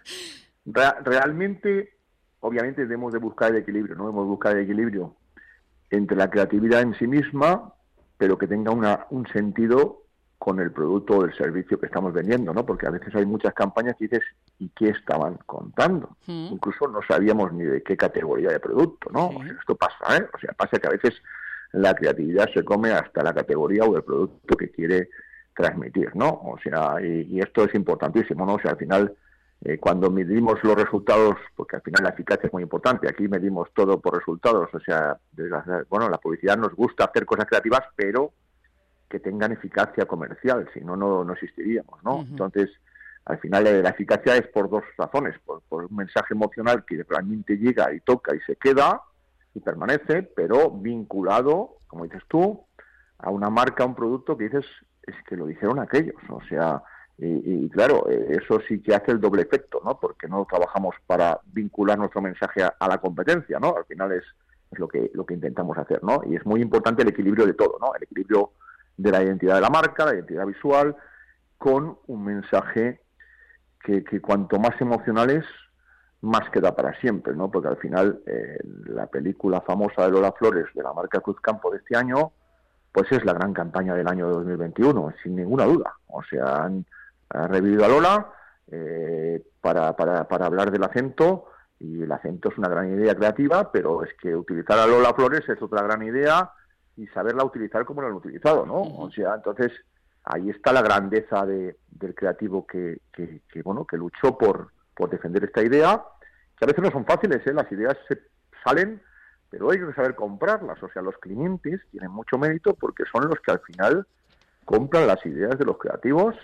Realmente, obviamente debemos de buscar el equilibrio, ¿no? Debemos buscar el equilibrio entre la creatividad en sí misma, pero que tenga una, un sentido con el producto o el servicio que estamos vendiendo, ¿no? Porque a veces hay muchas campañas que dices, ¿y qué estaban contando? Mm. Incluso no sabíamos ni de qué categoría de producto, ¿no? Sí. O sea, esto pasa, ¿eh? O sea, pasa que a veces la creatividad se come hasta la categoría o el producto que quiere transmitir, ¿no? O sea, y, y esto es importantísimo, ¿no? O sea, al final, eh, cuando medimos los resultados, porque al final la eficacia es muy importante, aquí medimos todo por resultados, o sea, bueno, la publicidad nos gusta hacer cosas creativas, pero que tengan eficacia comercial, si no, no, no existiríamos, ¿no? Uh-huh. Entonces, al final la eficacia es por dos razones, por, por un mensaje emocional que realmente llega y toca y se queda y permanece, pero vinculado, como dices tú, a una marca, a un producto que dices, es que lo dijeron aquellos, o sea, y, y claro, eso sí que hace el doble efecto, ¿no? Porque no trabajamos para vincular nuestro mensaje a, a la competencia, ¿no? Al final es, es lo que lo que intentamos hacer, ¿no? Y es muy importante el equilibrio de todo, ¿no? El equilibrio de la identidad de la marca, la identidad visual, con un mensaje que, que cuanto más emocional es, más queda para siempre, ¿no? Porque al final eh, la película famosa de Lola Flores de la marca Cruzcampo de este año, pues es la gran campaña del año dos mil veintiuno, sin ninguna duda. O sea, han, han revivido a Lola eh, para, para, para hablar del acento, y el acento es una gran idea creativa, pero es que utilizar a Lola Flores es otra gran idea, y saberla utilizar como lo han utilizado, ¿no? O sea, entonces ahí está la grandeza de, del creativo que, que, que, bueno, que luchó por, por defender esta idea, que a veces no son fáciles, ¿eh? Las ideas se salen, pero hay que saber comprarlas. O sea, los clientes tienen mucho mérito porque son los que al final compran las ideas de los creativos,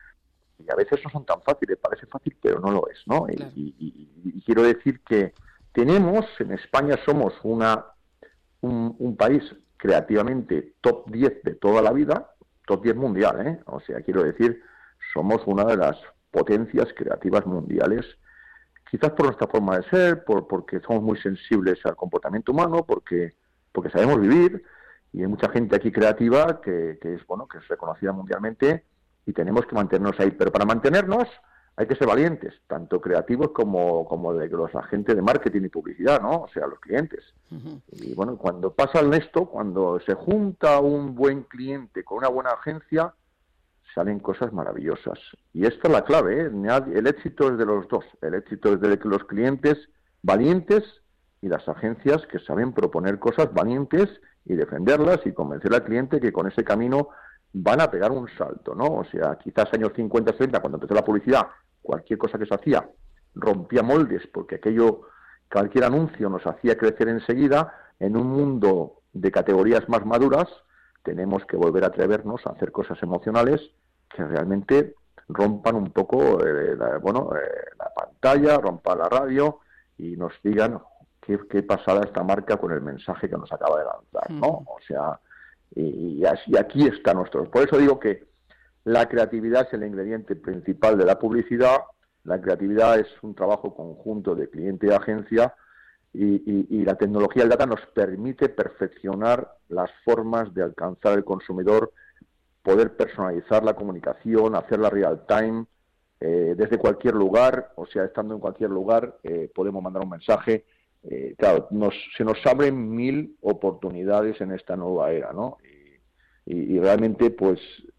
y a veces no son tan fáciles, parece fácil, pero no lo es, ¿no? Claro. Y, y, y, y quiero decir que tenemos, en España somos una un, un país creativamente top diez de toda la vida, top diez mundial, ¿eh? O sea, quiero decir, somos una de las potencias creativas mundiales, quizás por nuestra forma de ser, por porque somos muy sensibles al comportamiento humano, porque porque sabemos vivir, y hay mucha gente aquí creativa que, que es bueno que es reconocida mundialmente, y tenemos que mantenernos ahí. Pero para mantenernos hay que ser valientes, tanto creativos como, como de los agentes de marketing y publicidad, ¿no? O sea, los clientes. Uh-huh. Y bueno, cuando pasa esto, cuando se junta un buen cliente con una buena agencia, salen cosas maravillosas. Y esta es la clave, ¿eh? El éxito es de los dos. El éxito es de los clientes valientes y las agencias que saben proponer cosas valientes y defenderlas y convencer al cliente que con ese camino van a pegar un salto, ¿no? O sea, quizás años cincuenta, sesenta, cuando empezó la publicidad, cualquier cosa que se hacía rompía moldes, porque aquello, cualquier anuncio nos hacía crecer enseguida. En un mundo de categorías más maduras, tenemos que volver a atrevernos a hacer cosas emocionales que realmente rompan un poco, eh, la, bueno, eh, la pantalla, rompan la radio y nos digan qué, qué pasada esta marca con el mensaje que nos acaba de lanzar, ¿no? O sea, y, y, así, y aquí está nuestro. Por eso digo que la creatividad es el ingrediente principal de la publicidad. La creatividad es un trabajo conjunto de cliente y agencia, y, y, y la tecnología, el data, nos permite perfeccionar las formas de alcanzar al consumidor, poder personalizar la comunicación, hacerla real time, eh, desde cualquier lugar. O sea, estando en cualquier lugar eh, podemos mandar un mensaje. Eh, claro, nos, se nos abren mil oportunidades en esta nueva era, ¿no? Y, y, y realmente, pues,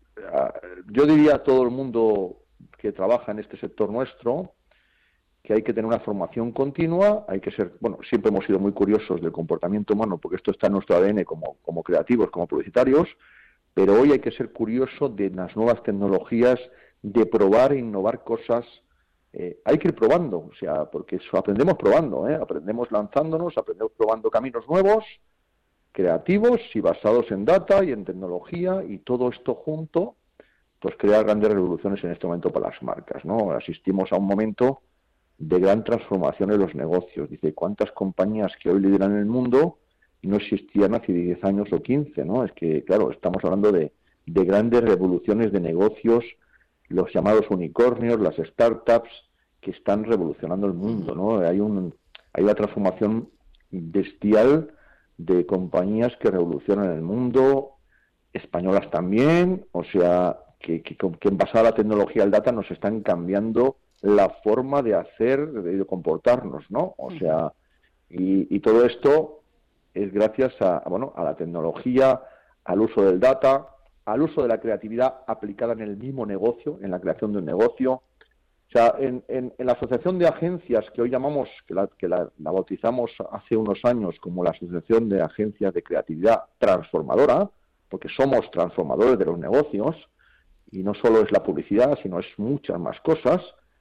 yo diría a todo el mundo que trabaja en este sector nuestro que hay que tener una formación continua, hay que ser, bueno, siempre hemos sido muy curiosos del comportamiento humano, porque esto está en nuestro A D N como, como creativos, como publicitarios, pero hoy hay que ser curioso de las nuevas tecnologías, de probar e innovar cosas. Eh, hay que ir probando, o sea, porque eso aprendemos probando, ¿eh? Aprendemos lanzándonos, aprendemos probando caminos nuevos, creativos y basados en data y en tecnología, y todo esto junto pues crea grandes revoluciones en este momento para las marcas, ¿no? Asistimos a un momento de gran transformación en los negocios. Dice, ¿cuántas compañías que hoy lideran el mundo no existían hace diez años o quince, ¿no? Es que, claro, estamos hablando de, de grandes revoluciones de negocios, los llamados unicornios, las startups, que están revolucionando el mundo, ¿no? Hay un hay una transformación bestial de compañías que revolucionan el mundo, españolas también, o sea, que, que, que en base a la tecnología del data nos están cambiando la forma de hacer, de comportarnos, ¿no? O sea, y, y todo esto es gracias a, bueno, a la tecnología, al uso del data, al uso de la creatividad aplicada en el mismo negocio, en la creación de un negocio. O sea, en, en, en la asociación de agencias que hoy llamamos, que, la, que la, la bautizamos hace unos años como la Asociación de Agencias de Creatividad Transformadora, porque somos transformadores de los negocios, y no solo es la publicidad, sino es muchas más cosas,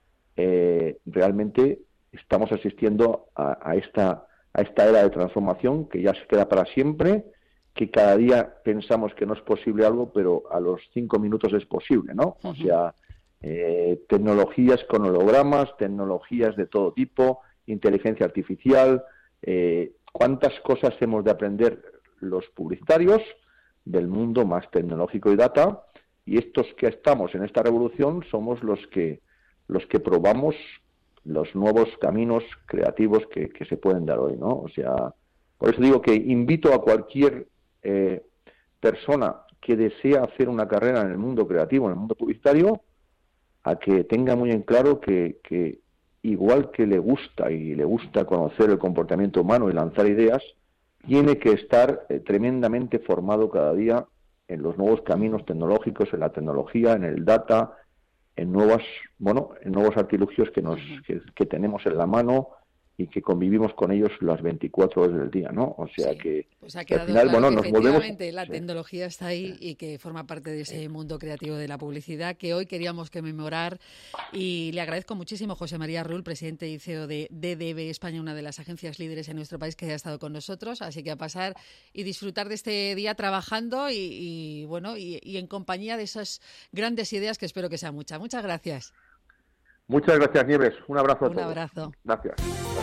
eh, realmente estamos asistiendo a, a esta a esta era de transformación que ya se queda para siempre, que cada día pensamos que no es posible algo, pero a los cinco minutos es posible, ¿no? Uh-huh. O sea, eh, tecnologías con hologramas, tecnologías de todo tipo, inteligencia artificial, eh, cuántas cosas hemos de aprender los publicitarios del mundo más tecnológico y data, y estos que estamos en esta revolución somos los que los que probamos los nuevos caminos creativos que, que se pueden dar hoy, ¿no? O sea, por eso digo que invito a cualquier eh, persona que desea hacer una carrera en el mundo creativo, en el mundo publicitario, a que tenga muy en claro que, que igual que le gusta y le gusta conocer el comportamiento humano y lanzar ideas, tiene que estar eh, tremendamente formado cada día en los nuevos caminos tecnológicos, en la tecnología, en el data, en nuevas, bueno, en nuevos artilugios que nos que, que tenemos en la mano y que convivimos con ellos las veinticuatro horas del día, ¿no? O sea sí, que, pues ha que al final, claro bueno, que nos volvemos... la sí. tecnología está ahí y que forma parte de ese mundo creativo de la publicidad que hoy queríamos conmemorar, y le agradezco muchísimo a José María Rull, presidente y C E O de D D B España, una de las agencias líderes en nuestro país, que haya estado con nosotros, así que a pasar y disfrutar de este día trabajando y, y bueno, y, y en compañía de esas grandes ideas que espero que sean muchas. Muchas gracias. Muchas gracias, Nieves. Un abrazo a Un todos. Un abrazo. Gracias.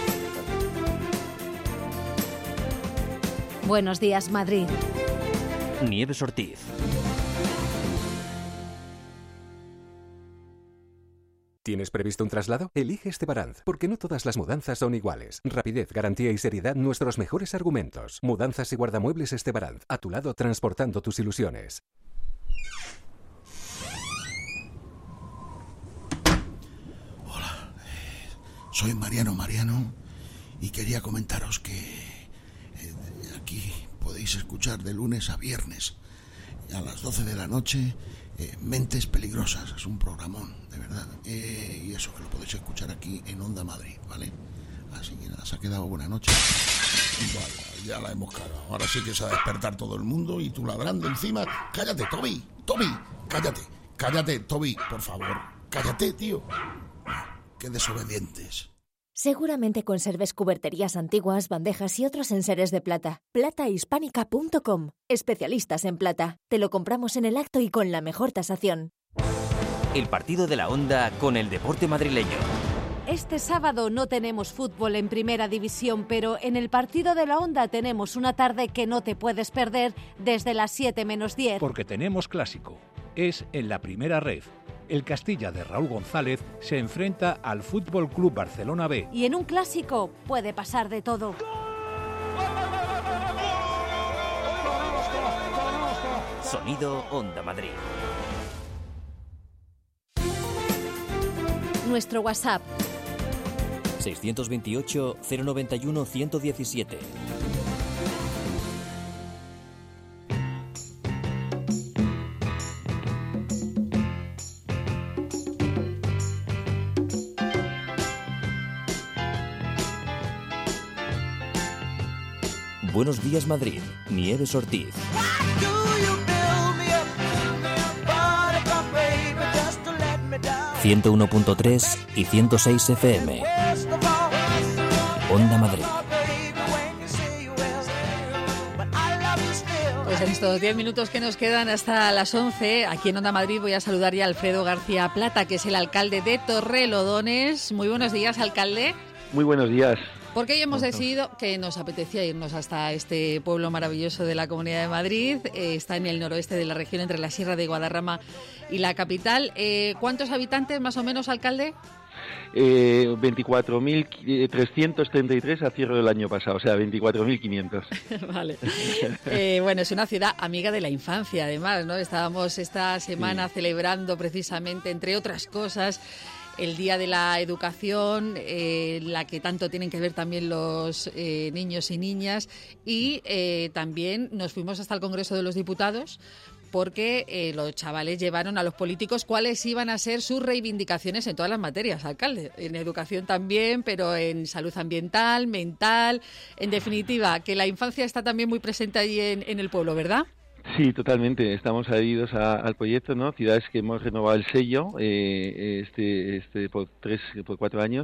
Buenos días, Madrid. Nieves Ortiz. ¿Tienes previsto un traslado? Elige Estebaranz, porque no todas las mudanzas son iguales. Rapidez, garantía y seriedad, nuestros mejores argumentos. Mudanzas y guardamuebles Estebaranz, a tu lado transportando tus ilusiones. Hola, eh, soy Mariano Mariano y quería comentaros que eh, aquí podéis escuchar de lunes a viernes a las doce de la noche eh, Mentes Peligrosas. Es un programón, de verdad. Eh, y eso que lo podéis escuchar aquí en Onda Madrid, ¿vale? Así que nada, se ha quedado buena noche. Vaya, ya la hemos cagado. Ahora sí que se va a despertar todo el mundo y tú ladrando encima. Cállate, Toby, Toby, cállate, cállate, Toby, por favor. Cállate, tío. Qué desobedientes. Seguramente conserves cuberterías antiguas, bandejas y otros enseres de plata. plata hispánica punto com. Especialistas en plata. Te lo compramos en el acto y con la mejor tasación. El partido de la Onda con el deporte madrileño. Este sábado no tenemos fútbol en primera división, pero en el partido de la Onda tenemos una tarde que no te puedes perder desde las siete menos diez. Porque tenemos clásico. Es en la primera red. El Castilla de Raúl González se enfrenta al Fútbol Club Barcelona B. Y en un clásico puede pasar de todo. Sonido Onda Madrid. Nuestro WhatsApp seiscientos veintiocho, cero noventa y uno, ciento diecisiete. Buenos días, Madrid. Nieves Ortiz. ciento uno punto tres y ciento seis F M. Onda Madrid. Pues en estos diez minutos que nos quedan hasta las once, aquí en Onda Madrid voy a saludar ya a Alfredo García Plata, que es el alcalde de Torrelodones. Muy buenos días, alcalde. Muy buenos días. Porque hoy hemos decidido que nos apetecía irnos hasta este pueblo maravilloso de la Comunidad de Madrid. Eh, está en el noroeste de la región, entre la Sierra de Guadarrama y la capital. Eh, ¿Cuántos habitantes más o menos, alcalde? Eh, veinticuatro mil trescientos treinta y tres a cierre del año pasado, o sea, veinticuatro mil quinientos. Vale. Eh, bueno, es una ciudad amiga de la infancia, además, ¿no? Estábamos esta semana sí. celebrando precisamente, entre otras cosas, el Día de la Educación, eh, la que tanto tienen que ver también los eh, niños y niñas, y eh, también nos fuimos hasta el Congreso de los Diputados, porque eh, los chavales llevaron a los políticos cuáles iban a ser sus reivindicaciones en todas las materias, alcalde. En educación también, pero en salud ambiental, mental. En definitiva, que la infancia está también muy presente ahí en, en el pueblo, ¿verdad? Sí, totalmente. Estamos adheridos a, al proyecto, ¿no? Ciudades que hemos renovado el sello eh, este, este por tres, por cuatro años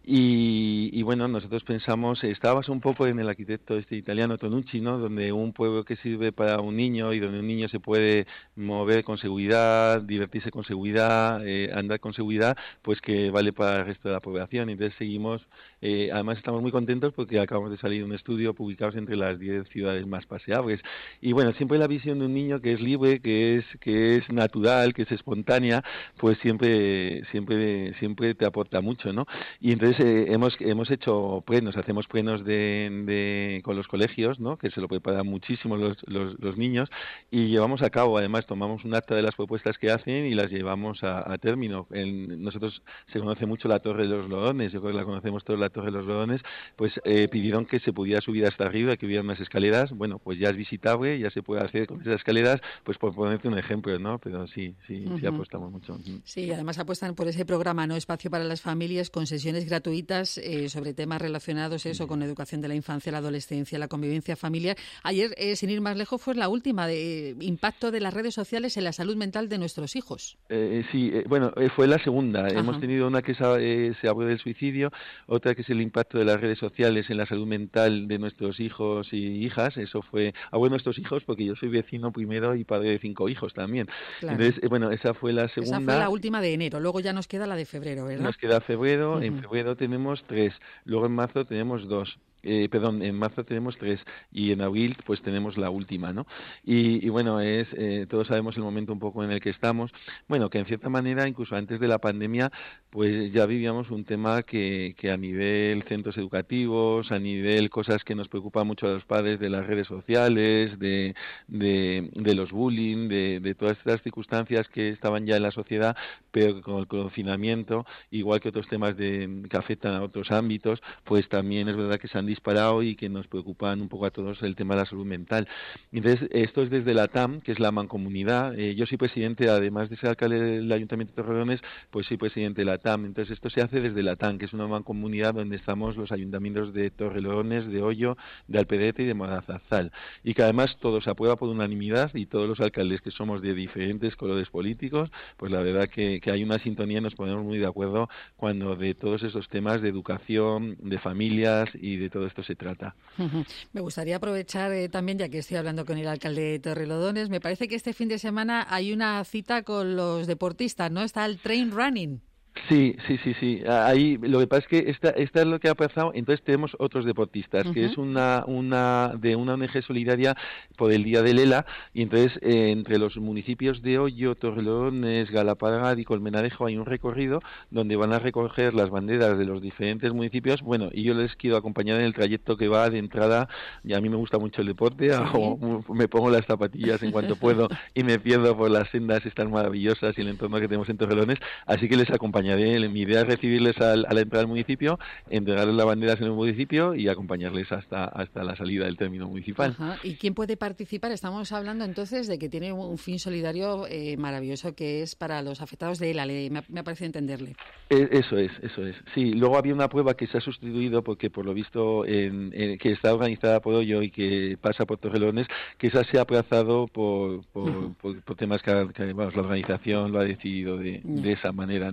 y, y bueno, nosotros pensamos, estábamos un poco en el arquitecto este italiano Tonucci, ¿no? Donde un pueblo que sirve para un niño y donde un niño se puede mover con seguridad, divertirse con seguridad, eh, andar con seguridad, pues que vale para el resto de la población. Entonces seguimos, eh, además estamos muy contentos porque acabamos de salir un estudio publicado entre las diez ciudades más paseables y bueno, siempre la visión de un niño que es libre, que es que es natural, que es espontánea, pues siempre siempre siempre te aporta mucho, ¿no? Y entonces eh, hemos hemos hecho plenos, hacemos plenos de, de con los colegios, ¿no? Que se lo preparan muchísimo los, los, los niños y llevamos a cabo, además tomamos un acta de las propuestas que hacen y las llevamos a, a término. En, nosotros se conoce mucho la Torre de los Lorones, yo creo que la conocemos todos, la Torre de los Lorones, pues eh, pidieron que se pudiera subir hasta arriba, que hubiera unas escaleras, bueno, pues ya es visitable, ya se puede hacer con esas escaleras, pues por ponerte un ejemplo, ¿no? Pero sí, sí, uh-huh. sí apostamos mucho. Sí, además apuestan por ese programa, ¿no? Espacio para las familias, con sesiones gratuitas eh, sobre temas relacionados, eso, con educación de la infancia, la adolescencia, la convivencia familiar. Ayer, eh, sin ir más lejos, fue la última de eh, impacto de las redes sociales en la salud mental de nuestros hijos. Eh, sí, eh, bueno, eh, fue la segunda. Ajá. Hemos tenido una que se, eh, se habló del suicidio, otra que es el impacto de las redes sociales en la salud mental de nuestros hijos y hijas. Eso fue, ah, bueno, nuestros hijos, porque yo soy vecino primero y padre de cinco hijos también. Claro. Entonces, eh, bueno, esa fue la segunda. Esa fue la última de enero, luego ya nos queda la de febrero, ¿verdad? Nos queda febrero, uh-huh. En febrero tenemos tres, luego en marzo tenemos dos. Eh, perdón, en marzo tenemos tres y en abril pues tenemos la última, ¿no? Y, y bueno, es eh, todos sabemos el momento un poco en el que estamos. Bueno, que en cierta manera, incluso antes de la pandemia, pues ya vivíamos un tema que, que a nivel centros educativos, a nivel cosas que nos preocupan mucho a los padres, de las redes sociales, de, de, de los bullying, de, de todas estas circunstancias que estaban ya en la sociedad, pero con el confinamiento, igual que otros temas de, que afectan a otros ámbitos, pues también es verdad que se han disparado y que nos preocupan un poco a todos el tema de la salud mental. Entonces, esto es desde la T A M, que es la Mancomunidad. Eh, yo soy presidente, además de ser alcalde del Ayuntamiento de Torrelodones, pues soy presidente de la T A M. Entonces, esto se hace desde la T A M, que es una mancomunidad donde estamos los ayuntamientos de Torrelodones, de Hoyo, de Alpedete y de Morazazal. Y que además todo se aprueba por unanimidad y todos los alcaldes que somos de diferentes colores políticos, pues la verdad que, que hay una sintonía y nos ponemos muy de acuerdo cuando de todos esos temas de educación, de familias y de todo esto se trata. Me gustaría aprovechar eh, también, ya que estoy hablando con el alcalde de Torrelodones, me parece que este fin de semana hay una cita con los deportistas, ¿no? Está el train running. Sí, sí, sí, sí. Ahí lo que pasa es que esta, esta es lo que ha pasado. Entonces tenemos otros deportistas, uh-huh. que es una, una de una O N G solidaria por el Día del ELA, y entonces eh, entre los municipios de Hoyo, Torrelodones, Galapagar y Colmenarejo hay un recorrido donde van a recoger las banderas de los diferentes municipios. Bueno, y yo les quiero acompañar en el trayecto que va de entrada. Y a mí me gusta mucho el deporte, ¿sí? o, me pongo las zapatillas en cuanto puedo y me pierdo por las sendas estas maravillosas y el entorno que tenemos en Torrelodones, así que les acompañaré. Mi idea es recibirles al, a la entrada del municipio, entregarles las banderas en el municipio y acompañarles hasta hasta la salida del término municipal. Ajá. ¿Y quién puede participar? Estamos hablando entonces de que tiene un fin solidario eh, maravilloso, que es para los afectados de ELA. Me, me parece entenderle. Eh, eso es, eso es. Sí, luego había una prueba que se ha sustituido porque por lo visto en, en, que está organizada por Hoyo y que pasa por Torrelodones, que esa se ha aplazado por, por, uh-huh. por, por temas que, que vamos, la organización lo ha decidido de, uh-huh. de esa manera, ¿no?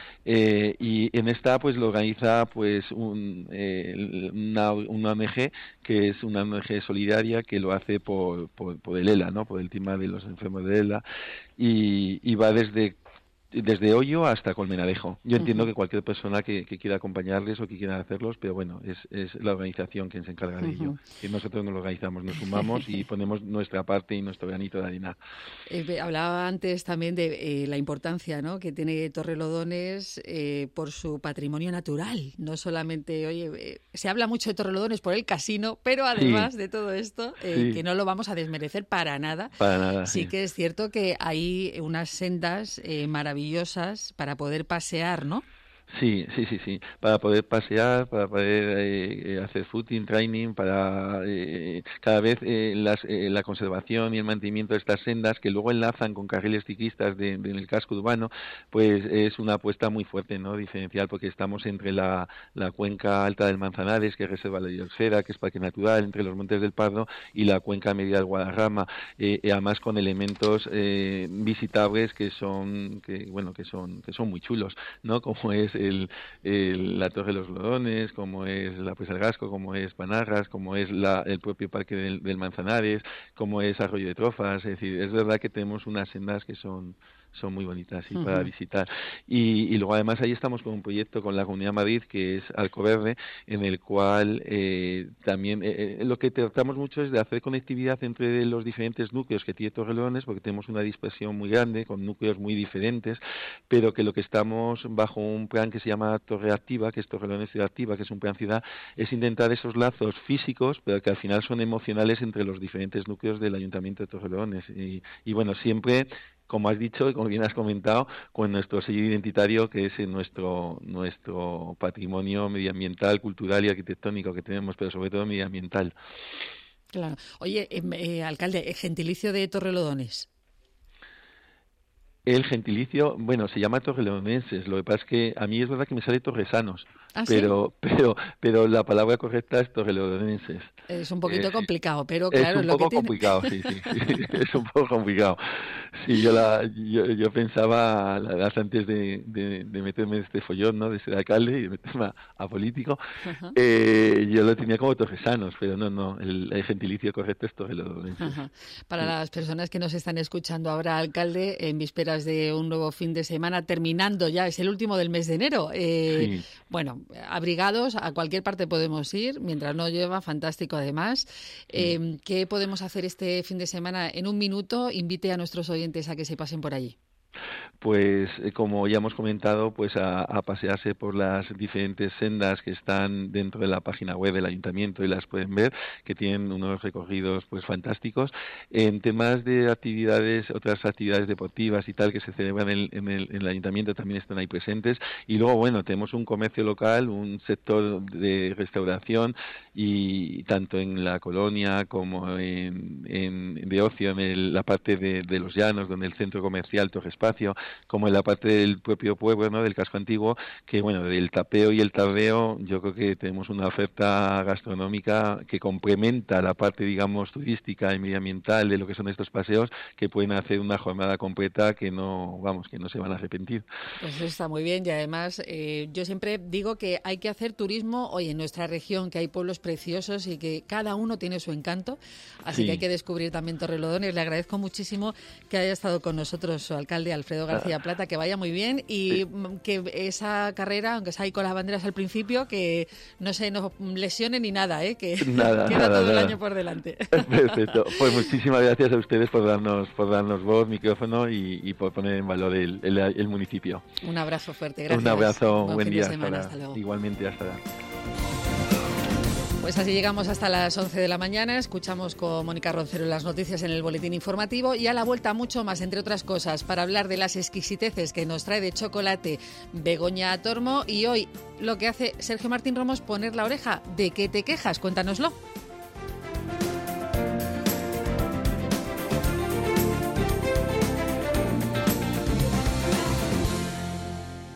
Eh, y en esta pues lo organiza pues un, eh, una, una O N G que es una O N G solidaria que lo hace por, por, por el ELA, ¿no? Por el tema de los enfermos de ELA, y, y va desde desde Hoyo hasta Colmenarejo. Yo entiendo uh-huh. que cualquier persona que, que quiera acompañarles o que quiera hacerlos, pero bueno, es, es la organización quien se encarga de uh-huh. ello. Y nosotros no lo organizamos, nos sumamos y ponemos nuestra parte y nuestro granito de arena. Eh, hablaba antes también de eh, la importancia, ¿no?, que tiene Torrelodones eh, por su patrimonio natural. No solamente, oye, eh, se habla mucho de Torrelodones por el casino, pero además sí. de todo esto, eh, sí. que no lo vamos a desmerecer para nada. Para nada. Sí, sí. que es cierto que hay unas sendas eh, maravillosas para poder pasear, ¿no? Sí, sí, sí, sí, para poder pasear, para poder eh, hacer footing, training, para eh, cada vez eh, las, eh, la conservación y el mantenimiento de estas sendas que luego enlazan con carriles ciclistas de, de, en el casco urbano, pues es una apuesta muy fuerte, ¿no?, diferencial, porque estamos entre la, la cuenca alta del Manzanares, que es reserva de la biosfera, que es parque natural, entre los Montes del Pardo, y la cuenca media del Guadarrama, eh, y además con elementos eh, visitables que son, que bueno, que son, que son muy chulos, ¿no?, como es El, el, la Torre de los Lodones, como es la Presa del Gasco, como es Panarras, como es la, el propio Parque del, del Manzanares, como es Arroyo de Trofas. Es decir, es verdad que tenemos unas sendas que son son muy bonitas y uh-huh. para visitar. Y, y luego además ahí estamos con un proyecto con la Comunidad de Madrid que es Alcoverde, en el cual eh, también eh, lo que tratamos mucho es de hacer conectividad entre los diferentes núcleos que tiene Torrelodones, porque tenemos una dispersión muy grande con núcleos muy diferentes, pero que lo que estamos bajo un plan que se llama Torre Activa, que es Torrelodones Ciudad Activa, que es un plan ciudad, es intentar esos lazos físicos, pero que al final son emocionales entre los diferentes núcleos del Ayuntamiento de Torrelodones. Y, y bueno, siempre, como has dicho y como bien has comentado, con nuestro sello identitario, que es nuestro nuestro patrimonio medioambiental, cultural y arquitectónico que tenemos, pero sobre todo medioambiental. Claro. Oye, eh, eh, alcalde, ¿el gentilicio de Torrelodones? El gentilicio, bueno, se llama Torrelodoneses. Lo que pasa es que a mí es verdad que me sale Torresanos, ¿ah, pero, sí? pero, pero la palabra correcta es Torrelodoneses. Es un poquito eh, complicado, pero Es claro, un lo poco que tiene... complicado, sí, sí, sí, es un poco complicado. Sí, yo la, yo, yo pensaba, la verdad, antes de, de, de meterme en este follón, ¿no?, de ser alcalde y de meterme a, a político, uh-huh. eh, yo lo tenía como Torresanos, pero no, no, el, el gentilicio correcto es Torrelodoneses. Uh-huh. Para sí. las personas que nos están escuchando ahora, alcalde, en vísperas de un nuevo fin de semana, terminando ya, es el último del mes de enero. Eh, sí. Bueno, abrigados, a cualquier parte podemos ir, mientras no llueva, fantástico además. Eh, sí. ¿Qué podemos hacer este fin de semana? En un minuto, invite a nuestros oyentes a que se pasen por allí. Pues como ya hemos comentado, pues a, a pasearse por las diferentes sendas que están dentro de la página web del Ayuntamiento y las pueden ver, que tienen unos recorridos pues fantásticos. En temas de actividades, otras actividades deportivas y tal que se celebran en el, en el, en el Ayuntamiento también están ahí presentes. Y luego, bueno, tenemos un comercio local, un sector de restauración, y tanto en la colonia como en, en de ocio, en el, la parte de, de los llanos, donde el centro comercial Torre Espacio, como en la parte del propio pueblo, ¿no?, del casco antiguo, que bueno, del tapeo y el tabeo, yo creo que tenemos una oferta gastronómica que complementa la parte, digamos, turística y medioambiental de lo que son estos paseos, que pueden hacer una jornada completa que no, vamos, que no se van a arrepentir. Pues eso está muy bien, y además eh, yo siempre digo que hay que hacer turismo hoy en nuestra región, que hay pueblos preciosos y que cada uno tiene su encanto, así sí. que hay que descubrir también Torrelodones. Le agradezco muchísimo que haya estado con nosotros su alcalde Alfredo García Plata, que vaya muy bien y sí. que esa carrera, aunque sea ahí con las banderas al principio, que no se nos lesione ni nada, ¿eh? Que nada, queda nada, todo nada. el año por delante. Perfecto. Pues muchísimas gracias a ustedes por darnos por darnos voz, micrófono y, y por poner en valor el, el, el municipio. Un abrazo fuerte, gracias. Un abrazo, buen, buen día. Hasta, hasta luego. Igualmente, hasta ahora. Pues así llegamos hasta las once de la mañana, escuchamos con Mónica Roncero las noticias en el boletín informativo y a la vuelta mucho más, entre otras cosas, para hablar de las exquisiteces que nos trae de chocolate Begoña Tormo, y hoy lo que hace Sergio Martín Romo es poner la oreja. ¿De qué te quejas? Cuéntanoslo.